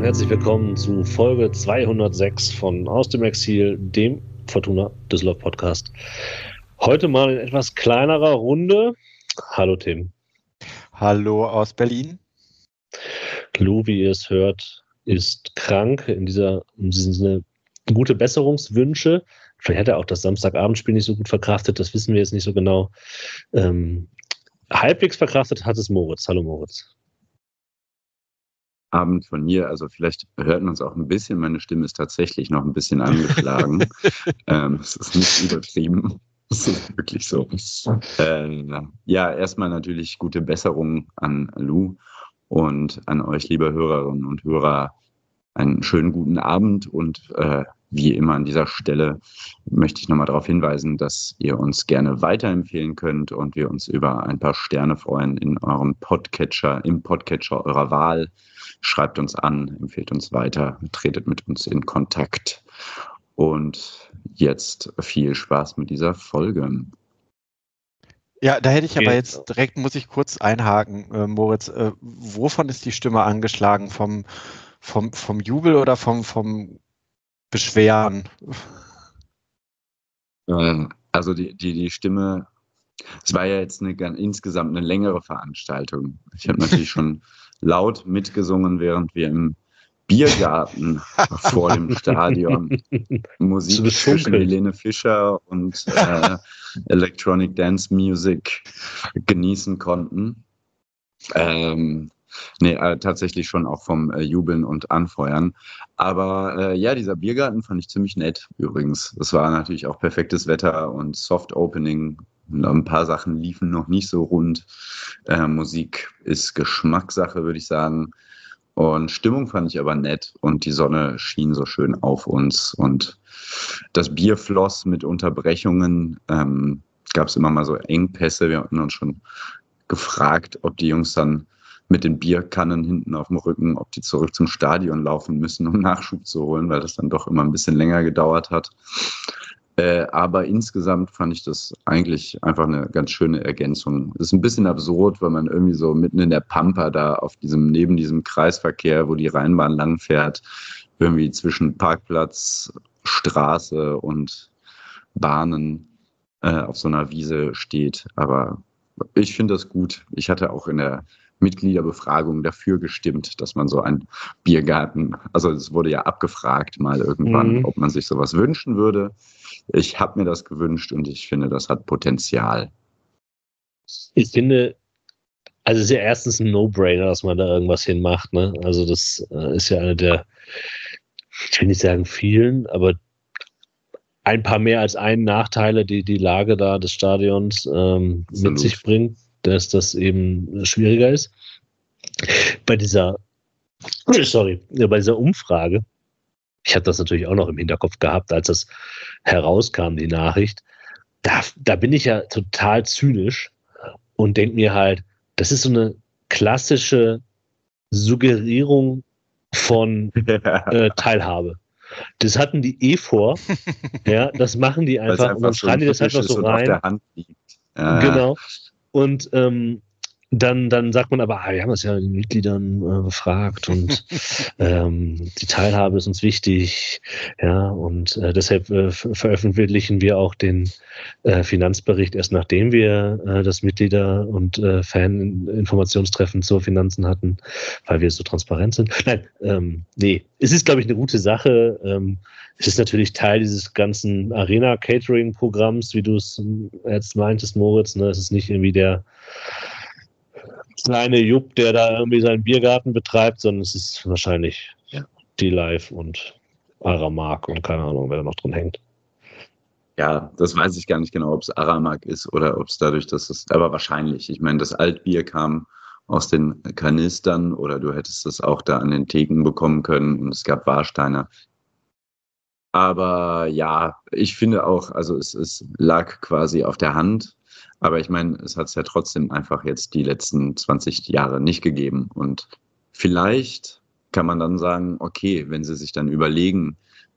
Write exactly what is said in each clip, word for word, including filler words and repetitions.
herzlich willkommen zu Folge zweihundertsechs von Aus dem Exil, dem Fortuna Düsseldorf Podcast. Heute mal in etwas kleinerer Runde. Hallo Tim. Hallo aus Berlin. Lou, wie ihr es hört, ist krank. In dieser, in diesem Sinne gute Besserungswünsche. Vielleicht hat er auch das Samstagabendspiel nicht so gut verkraftet, das wissen wir jetzt nicht so genau. Ähm, halbwegs verkraftet hat es Moritz. Hallo Moritz. Abend von mir, also vielleicht hört man es auch ein bisschen, meine Stimme ist tatsächlich noch ein bisschen angeschlagen. ähm, es ist nicht übertrieben, es ist wirklich so. Äh, ja, erstmal natürlich gute Besserung an Lou und an euch, liebe Hörerinnen und Hörer, einen schönen guten Abend und äh, wie immer an dieser Stelle möchte ich nochmal darauf hinweisen, dass ihr uns gerne weiterempfehlen könnt und wir uns über ein paar Sterne freuen in eurem Podcatcher, im Podcatcher eurer Wahl. Schreibt uns an, empfehlt uns weiter, tretet mit uns in Kontakt. Und jetzt viel Spaß mit dieser Folge. Ja, da hätte ich aber Okay. jetzt direkt, muss ich kurz einhaken, äh, Moritz. Äh, wovon ist die Stimme angeschlagen? Vom, vom, vom Jubel oder vom, vom Beschweren? Ähm, also die, die, die Stimme, es war ja jetzt eine, insgesamt eine längere Veranstaltung. Ich habe natürlich schon laut mitgesungen, während wir im Biergarten vor dem Stadion Musik zwischen Helene Fischer und äh, Electronic Dance Music genießen konnten. Ähm, nee, äh, tatsächlich schon auch vom äh, Jubeln und Anfeuern. Aber äh, ja, dieser Biergarten fand ich ziemlich nett übrigens. Es war natürlich auch perfektes Wetter und Soft Opening. Ein paar Sachen liefen noch nicht so rund. Äh, Musik ist Geschmackssache, würde ich sagen. Und Stimmung fand ich aber nett und die Sonne schien so schön auf uns und das Bier floss mit Unterbrechungen. Ähm, gab es immer mal so Engpässe. Wir hatten uns schon gefragt, ob die Jungs dann mit den Bierkannen hinten auf dem Rücken, ob die zurück zum Stadion laufen müssen, um Nachschub zu holen, weil das dann doch immer ein bisschen länger gedauert hat. Äh, aber insgesamt fand ich das eigentlich einfach eine ganz schöne Ergänzung. Es ist ein bisschen absurd, weil man irgendwie so mitten in der Pampa da auf diesem, neben diesem Kreisverkehr, wo die Rheinbahn langfährt, irgendwie zwischen Parkplatz, Straße und Bahnen äh, auf so einer Wiese steht. Aber ich finde das gut. Ich hatte auch in der Mitgliederbefragung dafür gestimmt, dass man so einen Biergarten, also es wurde ja abgefragt mal irgendwann, mhm. ob man sich sowas wünschen würde. Ich habe mir das gewünscht und ich finde, das hat Potenzial. Ich finde, also es ist ja erstens ein No-Brainer, dass man da irgendwas hinmacht, ne? Also das äh, ist ja eine der, ich will nicht sagen vielen, aber ein paar mehr als einen Nachteile, die die Lage da des Stadions ähm, mit sich bringt, dass das eben schwieriger ist. Bei dieser, sorry, bei dieser Umfrage, ich habe das natürlich auch noch im Hinterkopf gehabt, als das herauskam, die Nachricht, da, da bin ich ja total zynisch und denke mir halt, das ist so eine klassische Suggerierung von äh, Teilhabe. Das hatten die eh vor, ja, das machen die einfach, einfach und dann schreiben die das halt noch so rein. Auf der Hand liegt. Ja. Genau. Und ähm, dann, dann sagt man aber, ah, wir haben das ja den Mitgliedern äh, befragt und ähm, die Teilhabe ist uns wichtig, ja, und äh, deshalb äh, veröffentlichen wir auch den äh, Finanzbericht erst nachdem wir äh, das Mitglieder- und äh, Fan-Informationstreffen zur Finanzen hatten, weil wir so transparent sind. Nein, ähm, nee, es ist, glaube ich, eine gute Sache. Ähm, es ist natürlich Teil dieses ganzen Arena-Catering-Programms, wie du es jetzt meintest, Moritz, ne? Es ist nicht irgendwie der kleine Jupp, der da irgendwie seinen Biergarten betreibt, sondern es ist wahrscheinlich ja. D-Live und Aramark und keine Ahnung, wer da noch drin hängt. Ja, das weiß ich gar nicht genau, ob es Aramark ist oder ob es dadurch, dass es, aber wahrscheinlich. Ich meine, das Altbier kam aus den Kanistern oder du hättest es auch da an den Theken bekommen können und es gab Warsteiner. Aber ja, ich finde auch, also es, es lag quasi auf der Hand. Aber ich meine, es hat es ja trotzdem einfach jetzt die letzten zwanzig Jahre nicht gegeben. Und vielleicht kann man dann sagen, okay, wenn sie sich dann überlegen,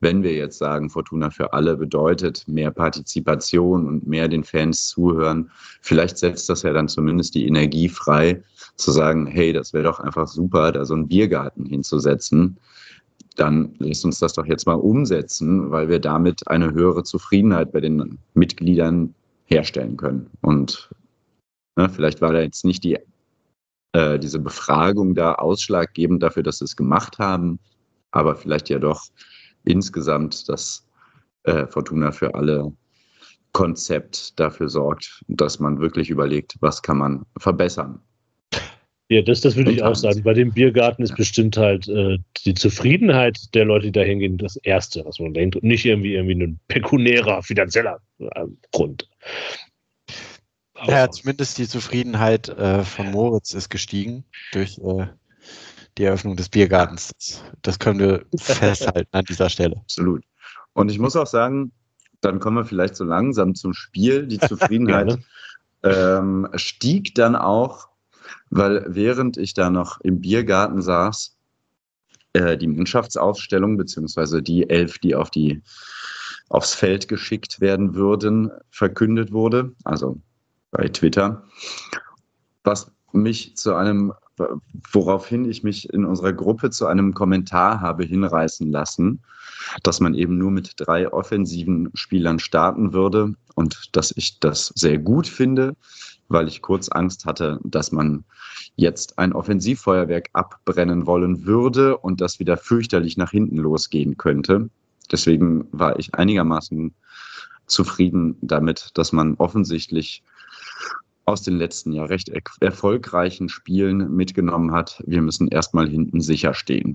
wenn wir jetzt sagen, Fortuna für alle bedeutet mehr Partizipation und mehr den Fans zuhören, vielleicht setzt das ja dann zumindest die Energie frei, zu sagen, hey, das wäre doch einfach super, da so einen Biergarten hinzusetzen. Dann lasst uns das doch jetzt mal umsetzen, weil wir damit eine höhere Zufriedenheit bei den Mitgliedern herstellen können. Und ne, vielleicht war da jetzt nicht die, äh, diese Befragung da ausschlaggebend dafür, dass sie es gemacht haben, aber vielleicht ja doch insgesamt das äh, Fortuna für alle Konzept dafür sorgt, dass man wirklich überlegt, was kann man verbessern. Ja, das, das würde ich auch sagen. Bei dem Biergarten ist Ja. bestimmt halt äh, die Zufriedenheit der Leute, die da hingehen, das Erste, was man denkt. Und nicht irgendwie, irgendwie ein pekunärer, finanzieller äh, Grund. Aber Ja, zumindest die Zufriedenheit äh, von Moritz ist gestiegen durch äh, die Eröffnung des Biergartens. Das, das können wir festhalten an dieser Stelle. Absolut. Und ich muss auch sagen, dann kommen wir vielleicht so langsam zum Spiel. Die Zufriedenheit ähm, stieg dann auch, weil während ich da noch im Biergarten saß, äh, die Mannschaftsausstellung beziehungsweise die elf, die auf die aufs Feld geschickt werden würden, verkündet wurde, also bei Twitter, was mich zu einem, woraufhin ich mich in unserer Gruppe zu einem Kommentar habe hinreißen lassen, dass man eben nur mit drei offensiven Spielern starten würde und dass ich das sehr gut finde, weil ich kurz Angst hatte, dass man jetzt ein Offensivfeuerwerk abbrennen wollen würde und das wieder fürchterlich nach hinten losgehen könnte. Deswegen war ich einigermaßen zufrieden damit, dass man offensichtlich aus den letzten ja recht er- erfolgreichen Spielen mitgenommen hat. Wir müssen erstmal hinten sicher stehen.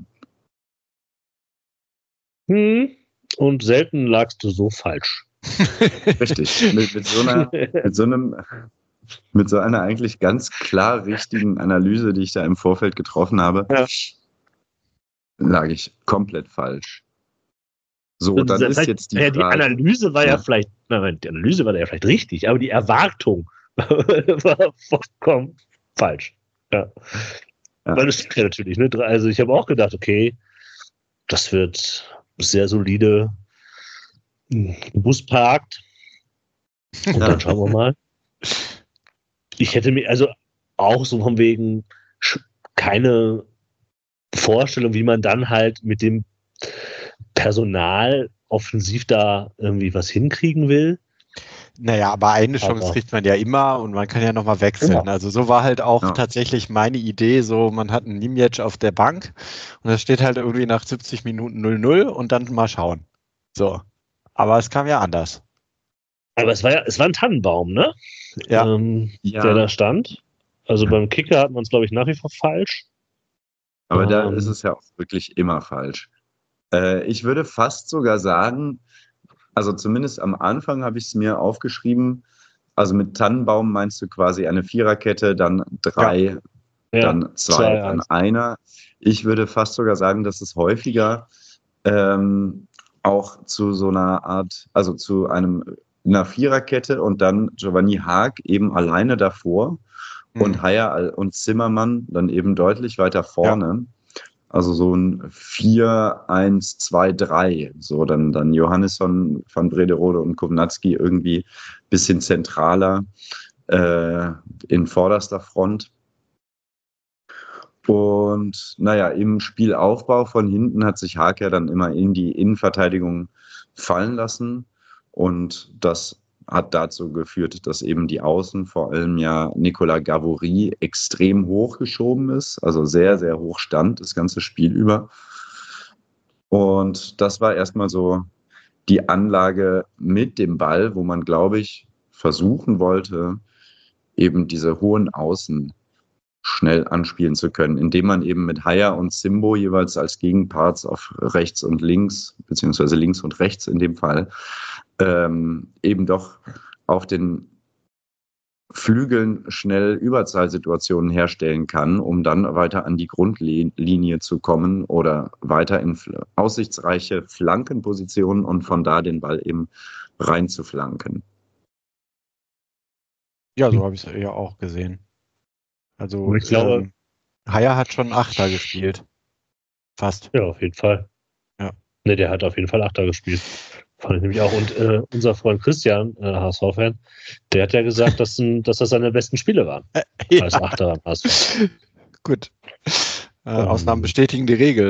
Hm. Und selten lagst du so falsch. Richtig. Mit, mit, so einer, mit, so einem, mit so einer eigentlich ganz klar richtigen Analyse, die ich da im Vorfeld getroffen habe, Ja. lag ich komplett falsch. So, dann Das ist heißt, jetzt die ja, die Frage. Analyse war ja, Ja. vielleicht, nein, die Analyse war ja vielleicht richtig, aber die Erwartung war vollkommen falsch. Ja. Ja. Weil das stimmt ja natürlich, ne? Also ich habe auch gedacht, okay, das wird sehr solide Bus parkt. Und Ja. dann schauen wir mal. Ich hätte mir also auch so von wegen sch- keine Vorstellung, wie man dann halt mit dem Personal offensiv da irgendwie was hinkriegen will. Naja, aber eine Chance Aber- kriegt man ja immer und man kann ja nochmal wechseln. Ja. Also so war halt auch Ja. tatsächlich meine Idee, so man hat einen Nimjetsch auf der Bank und das steht halt irgendwie nach siebzig Minuten null null und dann mal schauen. So. Aber es kam ja anders. Aber es war ja, es war ein Tannenbaum, ne? Ja. Ähm, Ja. Der da stand. Also Ja. beim Kicker hat man es, glaube ich, nach wie vor falsch. Aber da Ähm. ist es ja auch wirklich immer falsch. Äh, ich würde fast sogar sagen, also zumindest am Anfang habe ich es mir aufgeschrieben, also mit Tannenbaum meinst du quasi eine Viererkette, dann drei, Ja, dann zwei, zwei, dann eins. einer. Ich würde fast sogar sagen, dass es häufiger ähm, auch zu so einer Art, also zu einem einer Viererkette und dann Giovanni Haag eben alleine davor und Mhm. Haier und Zimmermann dann eben deutlich weiter vorne. Also so ein vier eins zwei drei. So dann, dann Johannesson, Van Brederode und Kovnatski irgendwie ein bisschen zentraler äh, in vorderster Front. Und naja, im Spielaufbau von hinten hat sich Haag ja dann immer in die Innenverteidigung fallen lassen. Und das hat dazu geführt, dass eben die Außen, vor allem ja Nicolas Gavory, extrem hoch geschoben ist. Also sehr, sehr hoch stand das ganze Spiel über. Und das war erstmal so die Anlage mit dem Ball, wo man, glaube ich, versuchen wollte, eben diese hohen Außen schnell anspielen zu können, indem man eben mit Haier und Simbo jeweils als Gegenparts auf rechts und links, beziehungsweise links und rechts in dem Fall, ähm, eben doch auf den Flügeln schnell Überzahlsituationen herstellen kann, um dann weiter an die Grundlinie zu kommen oder weiter in aussichtsreiche Flankenpositionen und von da den Ball eben rein zu flanken. Ja, so habe ich es ja auch gesehen. Also Und ich glaube- ähm, Haier hat schon Achter gespielt. Fast. Ja, auf jeden Fall. Ja. Ne, der hat auf jeden Fall Achter gespielt. Fand ich nämlich auch. Und äh, unser Freund Christian, äh, H S V-Fan, der hat ja gesagt, dass, ein, dass das seine besten Spiele waren. Ja. Als Achter am H S V. Gut. Äh, Ausnahmen bestätigen die Regel.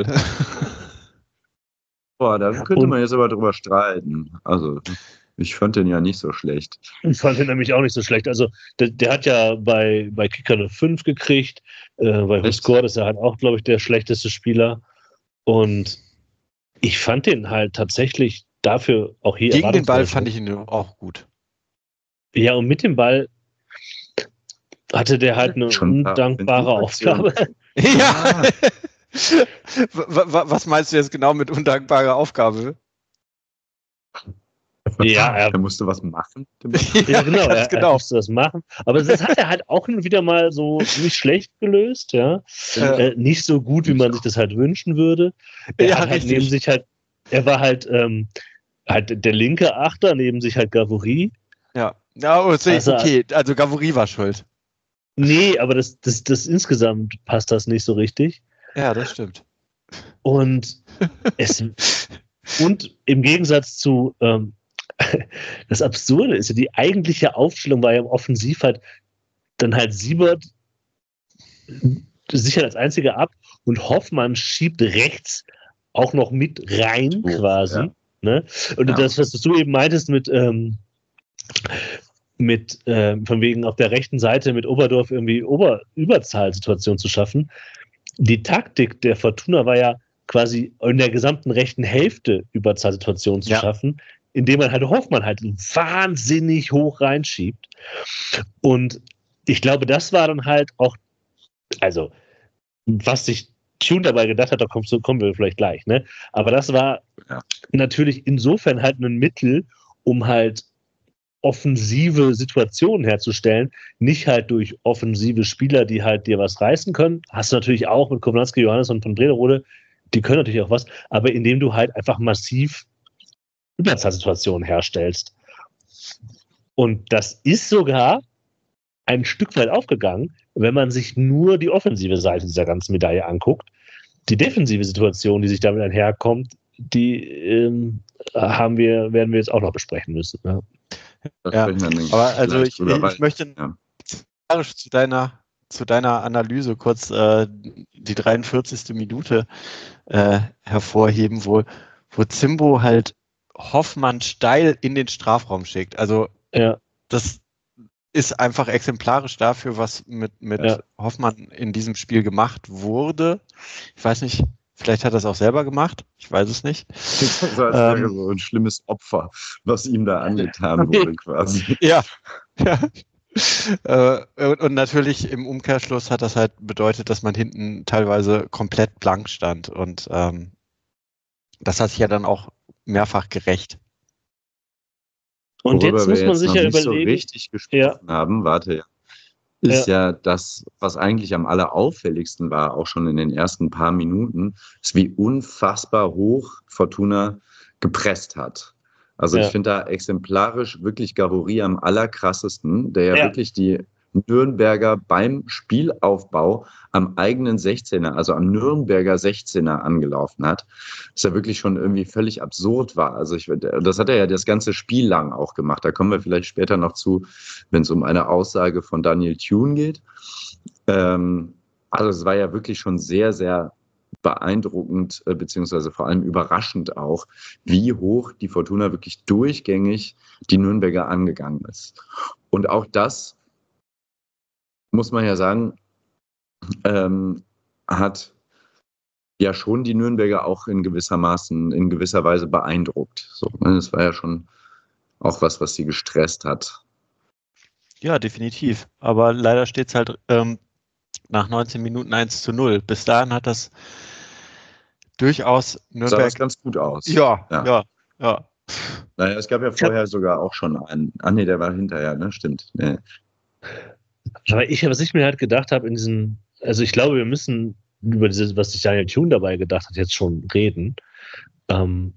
Boah, da könnte Und- man jetzt aber drüber streiten. Also, ich fand den ja nicht so schlecht. Ich fand ihn nämlich auch nicht so schlecht. Also, der, der hat ja bei, bei Kicker eine fünf gekriegt. Äh, bei Echt? Score ist er halt auch, glaube ich, der schlechteste Spieler. Und ich fand den halt tatsächlich dafür auch hier. Gegen den Ball erwartungsgemäß- fand ich ihn auch gut. Ja, und mit dem Ball hatte der halt eine Schon ein paar undankbare Aufgabe. Ja. W- w- Was meinst du jetzt genau mit undankbarer Aufgabe? Ja, er- er musste was machen. Ja, genau, ganz er, genau. er musste das machen. Aber das hat er halt auch hin und wieder mal so nicht schlecht gelöst, ja. Äh, Äh, nicht so gut, wie man sich das halt wünschen würde. Er Ja, hat halt richtig. neben sich halt, er war halt, ähm, halt der linke Achter, neben sich halt Gavory. Ja, ja oh, sehe ich, Also- okay, also Gavory war schuld. Nee, aber das, das, das insgesamt passt das nicht so richtig. Ja, das stimmt. Und es und im Gegensatz zu ähm, das Absurde ist ja, die eigentliche Aufstellung war ja im Offensiv halt dann halt Siebert sichert als einziger ab und Hoffmann schiebt rechts auch noch mit rein Oh, quasi. ja. Ne? Und Ja. das, was du eben meintest mit ähm, mit ähm, von wegen auf der rechten Seite mit Oberdorf irgendwie Ober Überzahlsituation zu schaffen. Die Taktik der Fortuna war ja quasi in der gesamten rechten Hälfte Überzahlsituationen zu Ja. schaffen, indem man halt Hoffmann halt wahnsinnig hoch reinschiebt. Und ich glaube, das war dann halt auch, also, was sich Tune dabei gedacht hat, da kommst du, kommen wir vielleicht gleich, ne? Aber das war Ja. natürlich insofern halt ein Mittel, um halt offensive Situationen herzustellen, nicht halt durch offensive Spieler, die halt dir was reißen können. Hast du natürlich auch mit Kovnatski, Johannes und von Brederode, die können natürlich auch was, aber indem du halt einfach massiv Überzahlsituationen herstellst. Und das ist sogar ein Stück weit aufgegangen, wenn man sich nur die offensive Seite dieser ganzen Medaille anguckt. Die defensive Situation, die sich damit einherkommt, die ähm, haben wir, werden wir jetzt auch noch besprechen müssen. Ne? Das Ja, sprechen wir dann Aber also gleich ich, drüber, ich, weil- ich möchte ja. zu deiner zu deiner Analyse kurz äh, die dreiundvierzigste Minute äh, hervorheben, wo, wo Zimbo halt Hoffmann steil in den Strafraum schickt. Also Ja, das ist einfach exemplarisch dafür, was mit, mit Ja. Hoffmann in diesem Spiel gemacht wurde. Ich weiß nicht, vielleicht hat er es auch selber gemacht. Ich weiß es nicht. Das war als wäre Ähm. so ein schlimmes Opfer, was ihm da angetan wurde, quasi. Ja. ja. Äh, und, und natürlich im Umkehrschluss hat das halt bedeutet, dass man hinten teilweise komplett blank stand. Und ähm, das hat sich ja dann auch mehrfach gerecht. und Worüber jetzt wir muss man jetzt sich noch ja nicht so überlegen, richtig gesprochen haben, warte, ist ja. das, was eigentlich am allerauffälligsten war, auch schon in den ersten paar Minuten, ist, wie unfassbar hoch Fortuna gepresst hat. Also Ja. ich finde da exemplarisch wirklich Gavory am allerkrassesten, der ja, Ja. wirklich die Nürnberger beim Spielaufbau am eigenen sechzehner, also am Nürnberger sechzehner angelaufen hat, dass er wirklich schon irgendwie völlig absurd war. Also ich, das hat er ja das ganze Spiel lang auch gemacht. Da kommen wir vielleicht später noch zu, wenn es um eine Aussage von Daniel Thune geht. Ähm, also es war ja wirklich schon sehr, sehr beeindruckend, äh, beziehungsweise vor allem überraschend auch, wie hoch die Fortuna wirklich durchgängig die Nürnberger angegangen ist. Und auch das muss man ja sagen, ähm, hat ja schon die Nürnberger auch in gewissermaßen, in gewisser Weise beeindruckt. So, ne? Das war ja schon auch was, was sie gestresst hat. Ja, definitiv. Aber leider steht es halt ähm, nach neunzehn Minuten eins zu null. Bis dahin hat das durchaus Sah Nürnberg. das ganz gut aus. Ja, Ja. ja, ja. Naja, es gab ja vorher sogar auch schon einen. Ah nee, der war hinterher, ne? Stimmt. Nee. aber ich, was ich mir halt gedacht habe in diesem, also ich glaube, wir müssen über dieses, was sich Daniel Thune dabei gedacht hat, jetzt schon reden. Ähm,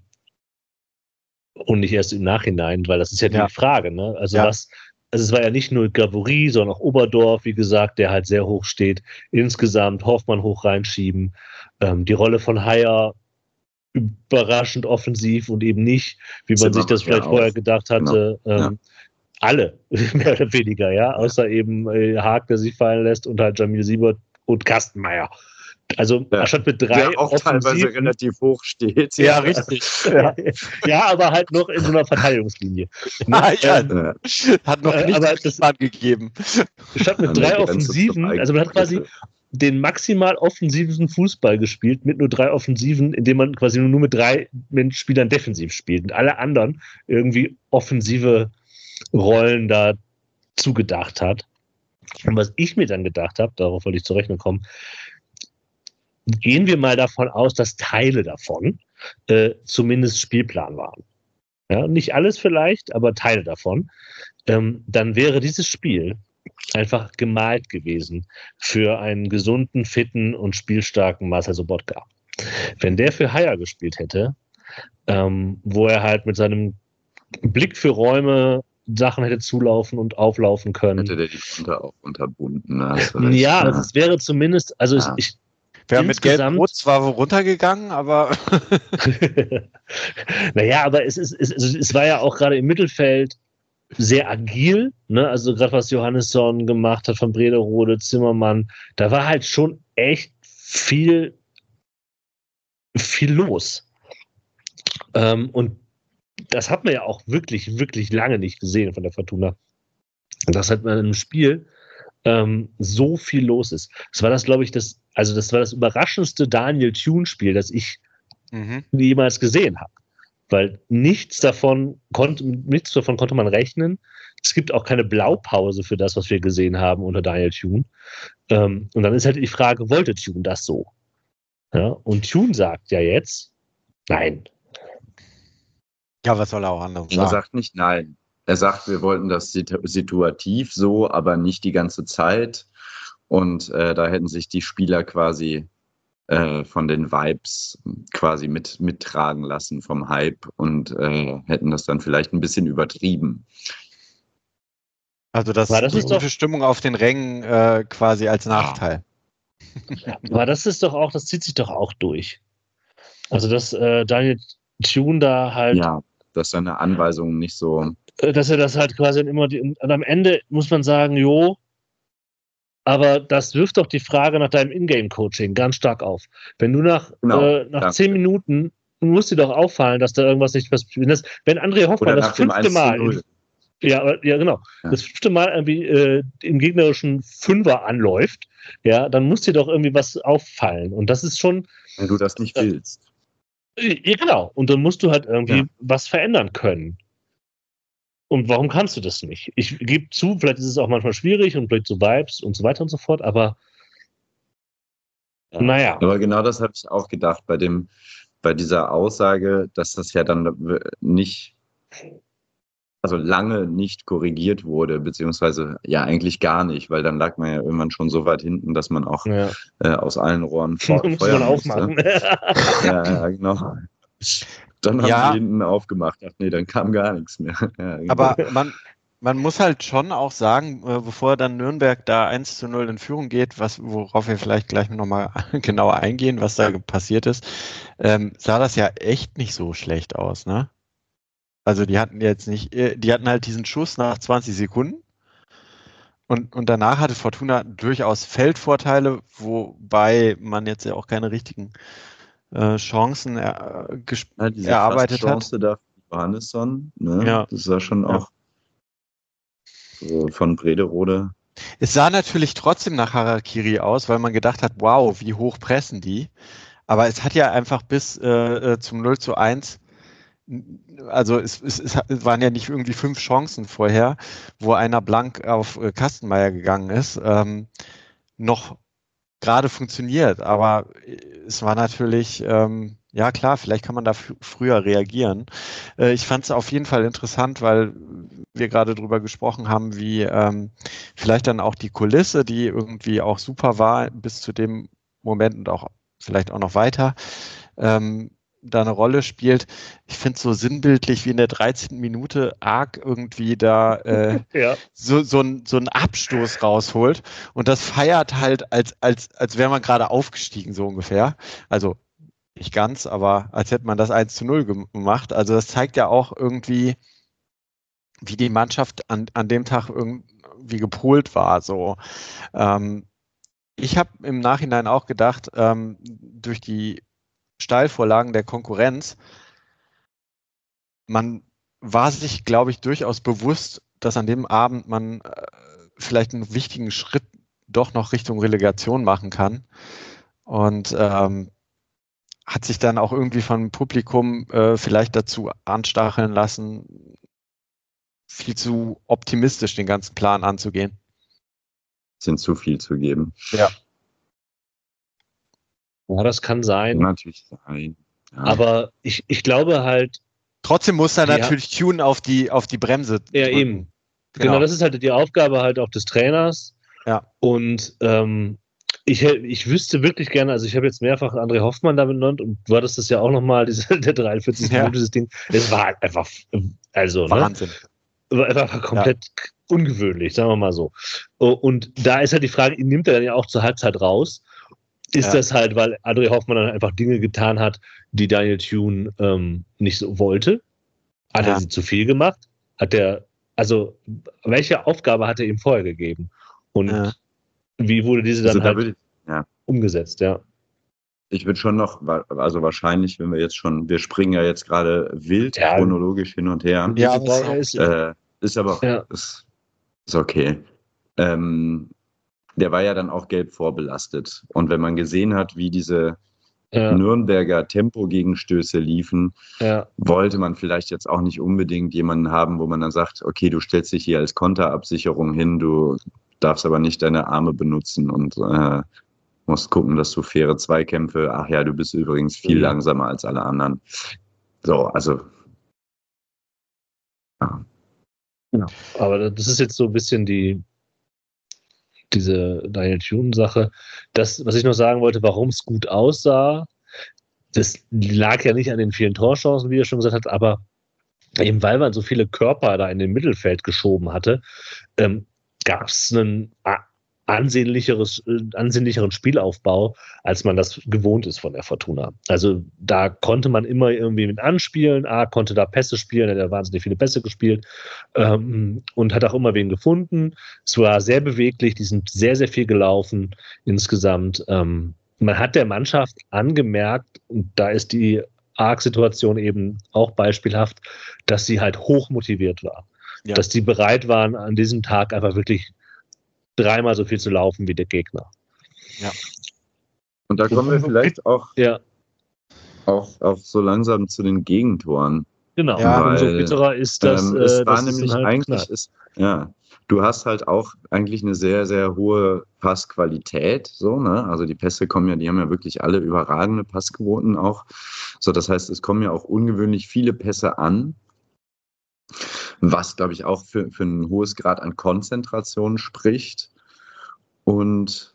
und nicht erst im Nachhinein, weil das ist ja die Ja. Frage, ne? Also Ja. was, also es war ja nicht nur Gavory, sondern auch Oberdorf, wie gesagt, der halt sehr hoch steht. Insgesamt Hoffmann hoch reinschieben. Ähm, die Rolle von Haier überraschend offensiv und eben nicht, wie man sich das vielleicht vorher gedacht hatte, genau. ähm, ja. alle, mehr oder weniger, ja, außer ja. eben äh, Haag, der sich fallen lässt und halt Jamil Siebert und Kastenmeier. Also ja. anstatt mit drei der auch teilweise relativ hoch steht. Ja, ja richtig. Ja. ja, aber halt noch in so einer Verteidigungslinie. Ne? ja, ähm, hat noch nicht aber das gegeben. Statt mit drei Offensiven, also man hat quasi den maximal offensiven Fußball gespielt mit nur drei Offensiven, indem man quasi nur mit drei Spielern defensiv spielt und alle anderen irgendwie offensive Rollen da zugedacht hat. Und was ich mir dann gedacht habe, darauf wollte ich zur Rechnung kommen, gehen wir mal davon aus, dass Teile davon äh, zumindest Spielplan waren. Ja, nicht alles vielleicht, aber Teile davon. Ähm, dann wäre dieses Spiel einfach gemalt gewesen für einen gesunden, fitten und spielstarken Marcel Sobotka. Wenn der für Haier gespielt hätte, ähm, wo er halt mit seinem Blick für Räume Sachen hätte zulaufen und auflaufen können. Hätte der die Konter auch unterbunden. Also ja, ja, es wäre zumindest, also ja. ich wäre mit Gelb-Rot zwar runtergegangen, aber naja, aber es, ist, es, es war ja auch gerade im Mittelfeld sehr agil, ne? Also gerade was Johannesson gemacht hat von Brederode, Zimmermann, da war halt schon echt viel, viel los. Ähm, und das hat man ja auch wirklich, wirklich lange nicht gesehen von der Fortuna. Und das hat man im Spiel ähm, so viel los ist. Das war das, glaube ich, das, also das war das überraschendste Daniel Thune-Spiel, das ich mhm. jemals gesehen habe. Weil nichts davon konnte, nichts davon konnte man rechnen. Es gibt auch keine Blaupause für das, was wir gesehen haben unter Daniel Thune. Ähm, und dann ist halt die Frage, wollte Thune das so? Ja? Und Thune sagt ja jetzt, nein. Ja, was soll er auch anders sagen? Er sagt nicht nein. Er sagt, wir wollten das situativ so, aber nicht die ganze Zeit. Und äh, da hätten sich die Spieler quasi äh, von den Vibes quasi mit, mittragen lassen vom Hype und äh, hätten das dann vielleicht ein bisschen übertrieben. Also das, das die gute doch, Stimmung auf den Rängen äh, quasi als Nachteil. Aber das ist doch auch, das zieht sich doch auch durch. Also dass äh, Daniel Thune da halt... Ja, dass seine Anweisungen nicht so... Dass er das halt quasi immer... Die, und am Ende muss man sagen, jo, aber das wirft doch die Frage nach deinem Ingame-Coaching ganz stark auf. Wenn du nach, genau, äh, nach ja. zehn Minuten, muss dir doch auffallen, dass da irgendwas nicht passiert ist. Wenn André Hoffmann das fünfte Mal... Ja, ja, genau. Ja. Das fünfte Mal irgendwie äh, im gegnerischen Fünfer anläuft, ja, dann muss dir doch irgendwie was auffallen. Und das ist schon... Wenn du das nicht äh, willst. Ja, genau. Und dann musst du halt irgendwie ja. was verändern können. Und warum kannst du das nicht? Ich gebe zu, vielleicht ist es auch manchmal schwierig und vielleicht so Vibes und so weiter und so fort, aber ja. naja. Aber genau das habe ich auch gedacht bei dem, bei dieser Aussage, dass das ja dann nicht, also lange nicht korrigiert wurde, beziehungsweise ja eigentlich gar nicht, weil dann lag man ja irgendwann schon so weit hinten, dass man auch ja. äh, aus allen Rohren vor, feuern aufmachen. ja, ja, genau. Dann haben ja. die hinten aufgemacht. Ach nee, dann kam gar nichts mehr. Ja, genau. Aber man, man muss halt schon auch sagen, äh, bevor dann Nürnberg da eins zu null in Führung geht, was, worauf wir vielleicht gleich nochmal genauer eingehen, was da passiert ist, ähm, sah das ja echt nicht so schlecht aus, ne? Also die hatten jetzt nicht, die hatten halt diesen Schuss nach zwanzig Sekunden und, und danach hatte Fortuna durchaus Feldvorteile, wobei man jetzt ja auch keine richtigen äh, Chancen er, ja, diese erarbeitet Chance hat. Da für Johannesson, ne? Ja. Das war schon auch ja. so von Brederode. Es sah natürlich trotzdem nach Harakiri aus, weil man gedacht hat, wow, wie hoch pressen die. Aber es hat ja einfach bis äh, zum null zu eins, also es, es, es waren ja nicht irgendwie fünf Chancen vorher, wo einer blank auf äh, Kastenmeier gegangen ist, ähm, noch gerade funktioniert. Aber es war natürlich, ähm, ja klar, vielleicht kann man da f- früher reagieren. Äh, ich fand es auf jeden Fall interessant, weil wir gerade drüber gesprochen haben, wie ähm, vielleicht dann auch die Kulisse, die irgendwie auch super war bis zu dem Moment und auch vielleicht auch noch weiter, ähm, da eine Rolle spielt. Ich finde es so sinnbildlich, wie in der dreizehnten Minute Arc irgendwie da äh, ja. so, so, ein, so einen Abstoß rausholt und das feiert halt, als, als, als wäre man gerade aufgestiegen, so ungefähr. Also nicht ganz, aber als hätte man das eins zu null gemacht. Also das zeigt ja auch irgendwie, wie die Mannschaft an, an dem Tag irgendwie gepolt war. So. Ähm, ich habe im Nachhinein auch gedacht, ähm, durch die Steilvorlagen der Konkurrenz, man war sich, glaube ich, durchaus bewusst, dass an dem Abend man äh, vielleicht einen wichtigen Schritt doch noch Richtung Relegation machen kann. Und ähm, hat sich dann auch irgendwie vom Publikum äh, vielleicht dazu anstacheln lassen, viel zu optimistisch den ganzen Plan anzugehen. Sind zu viel zu geben. Ja. Ja, das kann sein. Kann natürlich sein. Ja. Aber ich, ich glaube halt. Trotzdem muss er Ja. natürlich Tune auf die, auf die Bremse Ja, drücken. eben. Genau. genau, das ist halt die Aufgabe halt auch des Trainers. Ja. Und ähm, ich, ich wüsste wirklich gerne, also ich habe jetzt mehrfach André Hoffmann da benannt und du hattest das ja auch nochmal, der dreiundvierzig Ja. Minuten, dieses Ding. Es war halt einfach, also, Wahnsinn. Ne? War komplett ja. ungewöhnlich, sagen wir mal so. Und da ist halt die Frage, ihn nimmt er dann ja auch zur Halbzeit raus. Ist ja. das halt, weil André Hoffmann dann einfach Dinge getan hat, die Daniel Thune ähm, nicht so wollte? Hat ja. er sie zu viel gemacht? Hat er, also, welche Aufgabe hat er ihm vorher gegeben? Und ja. wie wurde diese dann also, halt da ich, ja. umgesetzt, ja? Ich würde schon noch, also wahrscheinlich, wenn wir jetzt schon, wir springen ja jetzt gerade wild ja. chronologisch hin und her. Ja, aber ist, äh, ist aber ja. ist, ist okay. Ähm, der war ja dann auch gelb vorbelastet. Und wenn man gesehen hat, wie diese ja. Nürnberger Tempogegenstöße liefen, ja. wollte man vielleicht jetzt auch nicht unbedingt jemanden haben, wo man dann sagt, okay, du stellst dich hier als Konterabsicherung hin, du darfst aber nicht deine Arme benutzen und äh, musst gucken, dass du faire Zweikämpfe, ach ja, du bist übrigens viel mhm. langsamer als alle anderen. So, also ja. ja. Aber das ist jetzt so ein bisschen die diese Daniel Thune-Sache. Das, was ich noch sagen wollte, warum es gut aussah, das lag ja nicht an den vielen Torchancen, wie er schon gesagt hat, aber eben weil man so viele Körper da in den Mittelfeld geschoben hatte, ähm, gab es einen ansehnlicheres, ansehnlicheren Spielaufbau, als man das gewohnt ist von der Fortuna. Also da konnte man immer irgendwie mit anspielen, A, konnte da Pässe spielen, er hat wahnsinnig viele Pässe gespielt ähm, und hat auch immer wen gefunden. Es war sehr beweglich, die sind sehr, sehr viel gelaufen insgesamt. Ähm, man hat der Mannschaft angemerkt, und da ist die A R G-Situation eben auch beispielhaft, dass sie halt hoch motiviert war. Ja. Dass die bereit waren, an diesem Tag einfach wirklich dreimal so viel zu laufen wie der Gegner. Ja. Und da kommen wir vielleicht auch, ja. auch, auch so langsam zu den Gegentoren. Genau, ja, umso bitterer ist das. Ähm, es äh, war das nämlich halt eigentlich, ist, ja, du hast halt auch eigentlich eine sehr, sehr hohe Passqualität, so, ne? Also die Pässe kommen ja, die haben ja wirklich alle überragende Passquoten auch. So, das heißt, es kommen ja auch ungewöhnlich viele Pässe an. Was, glaube ich, auch für, für ein hohes Grad an Konzentration spricht. Und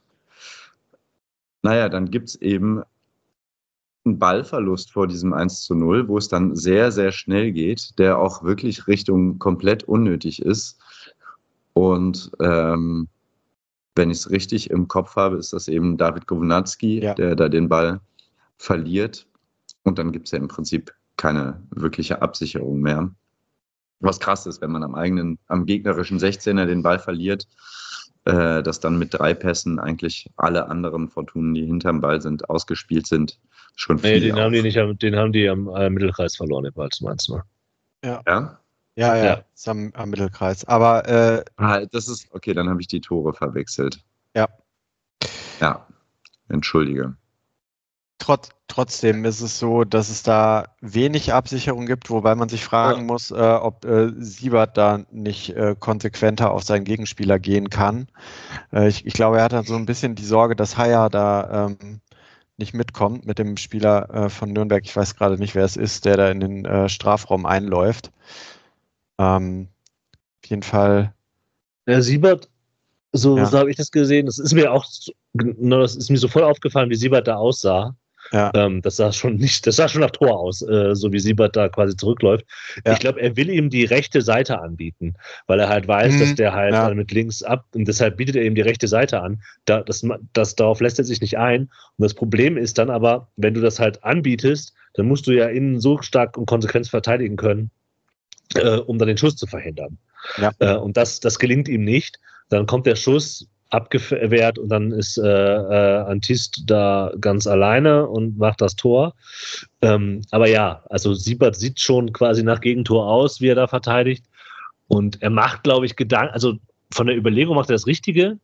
naja, dann gibt es eben einen Ballverlust vor diesem eins zu null, wo es dann sehr, sehr schnell geht, der auch wirklich Richtung komplett unnötig ist. Und ähm, wenn ich es richtig im Kopf habe, ist das eben David Kownacki, ja. der da den Ball verliert. Und dann gibt es ja im Prinzip keine wirkliche Absicherung mehr. Was krass ist, wenn man am eigenen, am gegnerischen sechzehner den Ball verliert, äh, dass dann mit drei Pässen eigentlich alle anderen Fortunen, die hinterm Ball sind, ausgespielt sind, schon viel. Nee, den haben die nicht, den haben die am äh, Mittelkreis verloren, den Ball, meinst du? Ja. Ja? Ja, ja, ja. Ist am, am Mittelkreis. Aber äh, ah, das ist, okay, dann habe ich die Tore verwechselt. Ja. Ja, entschuldige. Trotz, trotzdem ist es so, dass es da wenig Absicherung gibt, wobei man sich fragen ja. muss, äh, ob äh, Siebert da nicht äh, konsequenter auf seinen Gegenspieler gehen kann. Äh, ich, ich glaube, er hat dann so ein bisschen die Sorge, dass Haya da ähm, nicht mitkommt mit dem Spieler äh, von Nürnberg. Ich weiß gerade nicht, wer es ist, der da in den äh, Strafraum einläuft. Ähm, auf jeden Fall. Der Siebert, so, ja. so habe ich das gesehen. Das ist mir auch, das ist mir so voll aufgefallen, wie Siebert da aussah. Ja. Ähm, das sah schon nicht, das sah schon nach Tor aus, äh, so wie Siebert da quasi zurückläuft. Ja. Ich glaube, er will ihm die rechte Seite anbieten, weil er halt weiß, Mhm. dass der halt Ja. äh, mit links ab und deshalb bietet er ihm die rechte Seite an. Da, das, das, darauf lässt er sich nicht ein. Und das Problem ist dann aber, wenn du das halt anbietest, dann musst du ja innen so stark und konsequent verteidigen können, äh, um dann den Schuss zu verhindern. Ja. Äh, und das, das gelingt ihm nicht. Dann kommt der Schuss abgewehrt und dann ist äh, äh, Antist da ganz alleine und macht das Tor. Ähm, aber ja, also Siebert sieht schon quasi nach Gegentor aus, wie er da verteidigt. Und er macht, glaube ich, Gedanken, also von der Überlegung macht er das Richtige.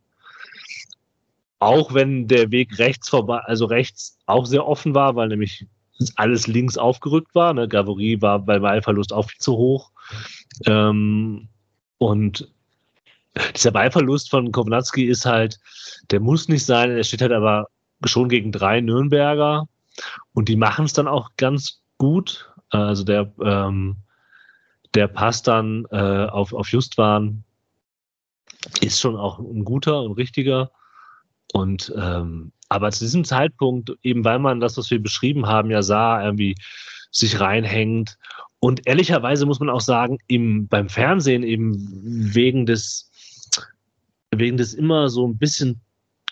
Auch wenn der Weg rechts vorbei, also rechts auch sehr offen war, weil nämlich alles links aufgerückt war. Ne? Gavory war bei Ballverlust auch viel zu hoch. Ähm, und dieser Ballverlust von Kovnatski ist halt, der muss nicht sein, er steht halt aber schon gegen drei Nürnberger und die machen es dann auch ganz gut. Also der, ähm, der Pass dann äh, auf, auf Justwan ist schon auch ein guter und richtiger. Und ähm, aber zu diesem Zeitpunkt, eben weil man das, was wir beschrieben haben, ja sah, irgendwie sich reinhängt. Und ehrlicherweise muss man auch sagen, im, beim Fernsehen eben wegen des wegen des immer so ein bisschen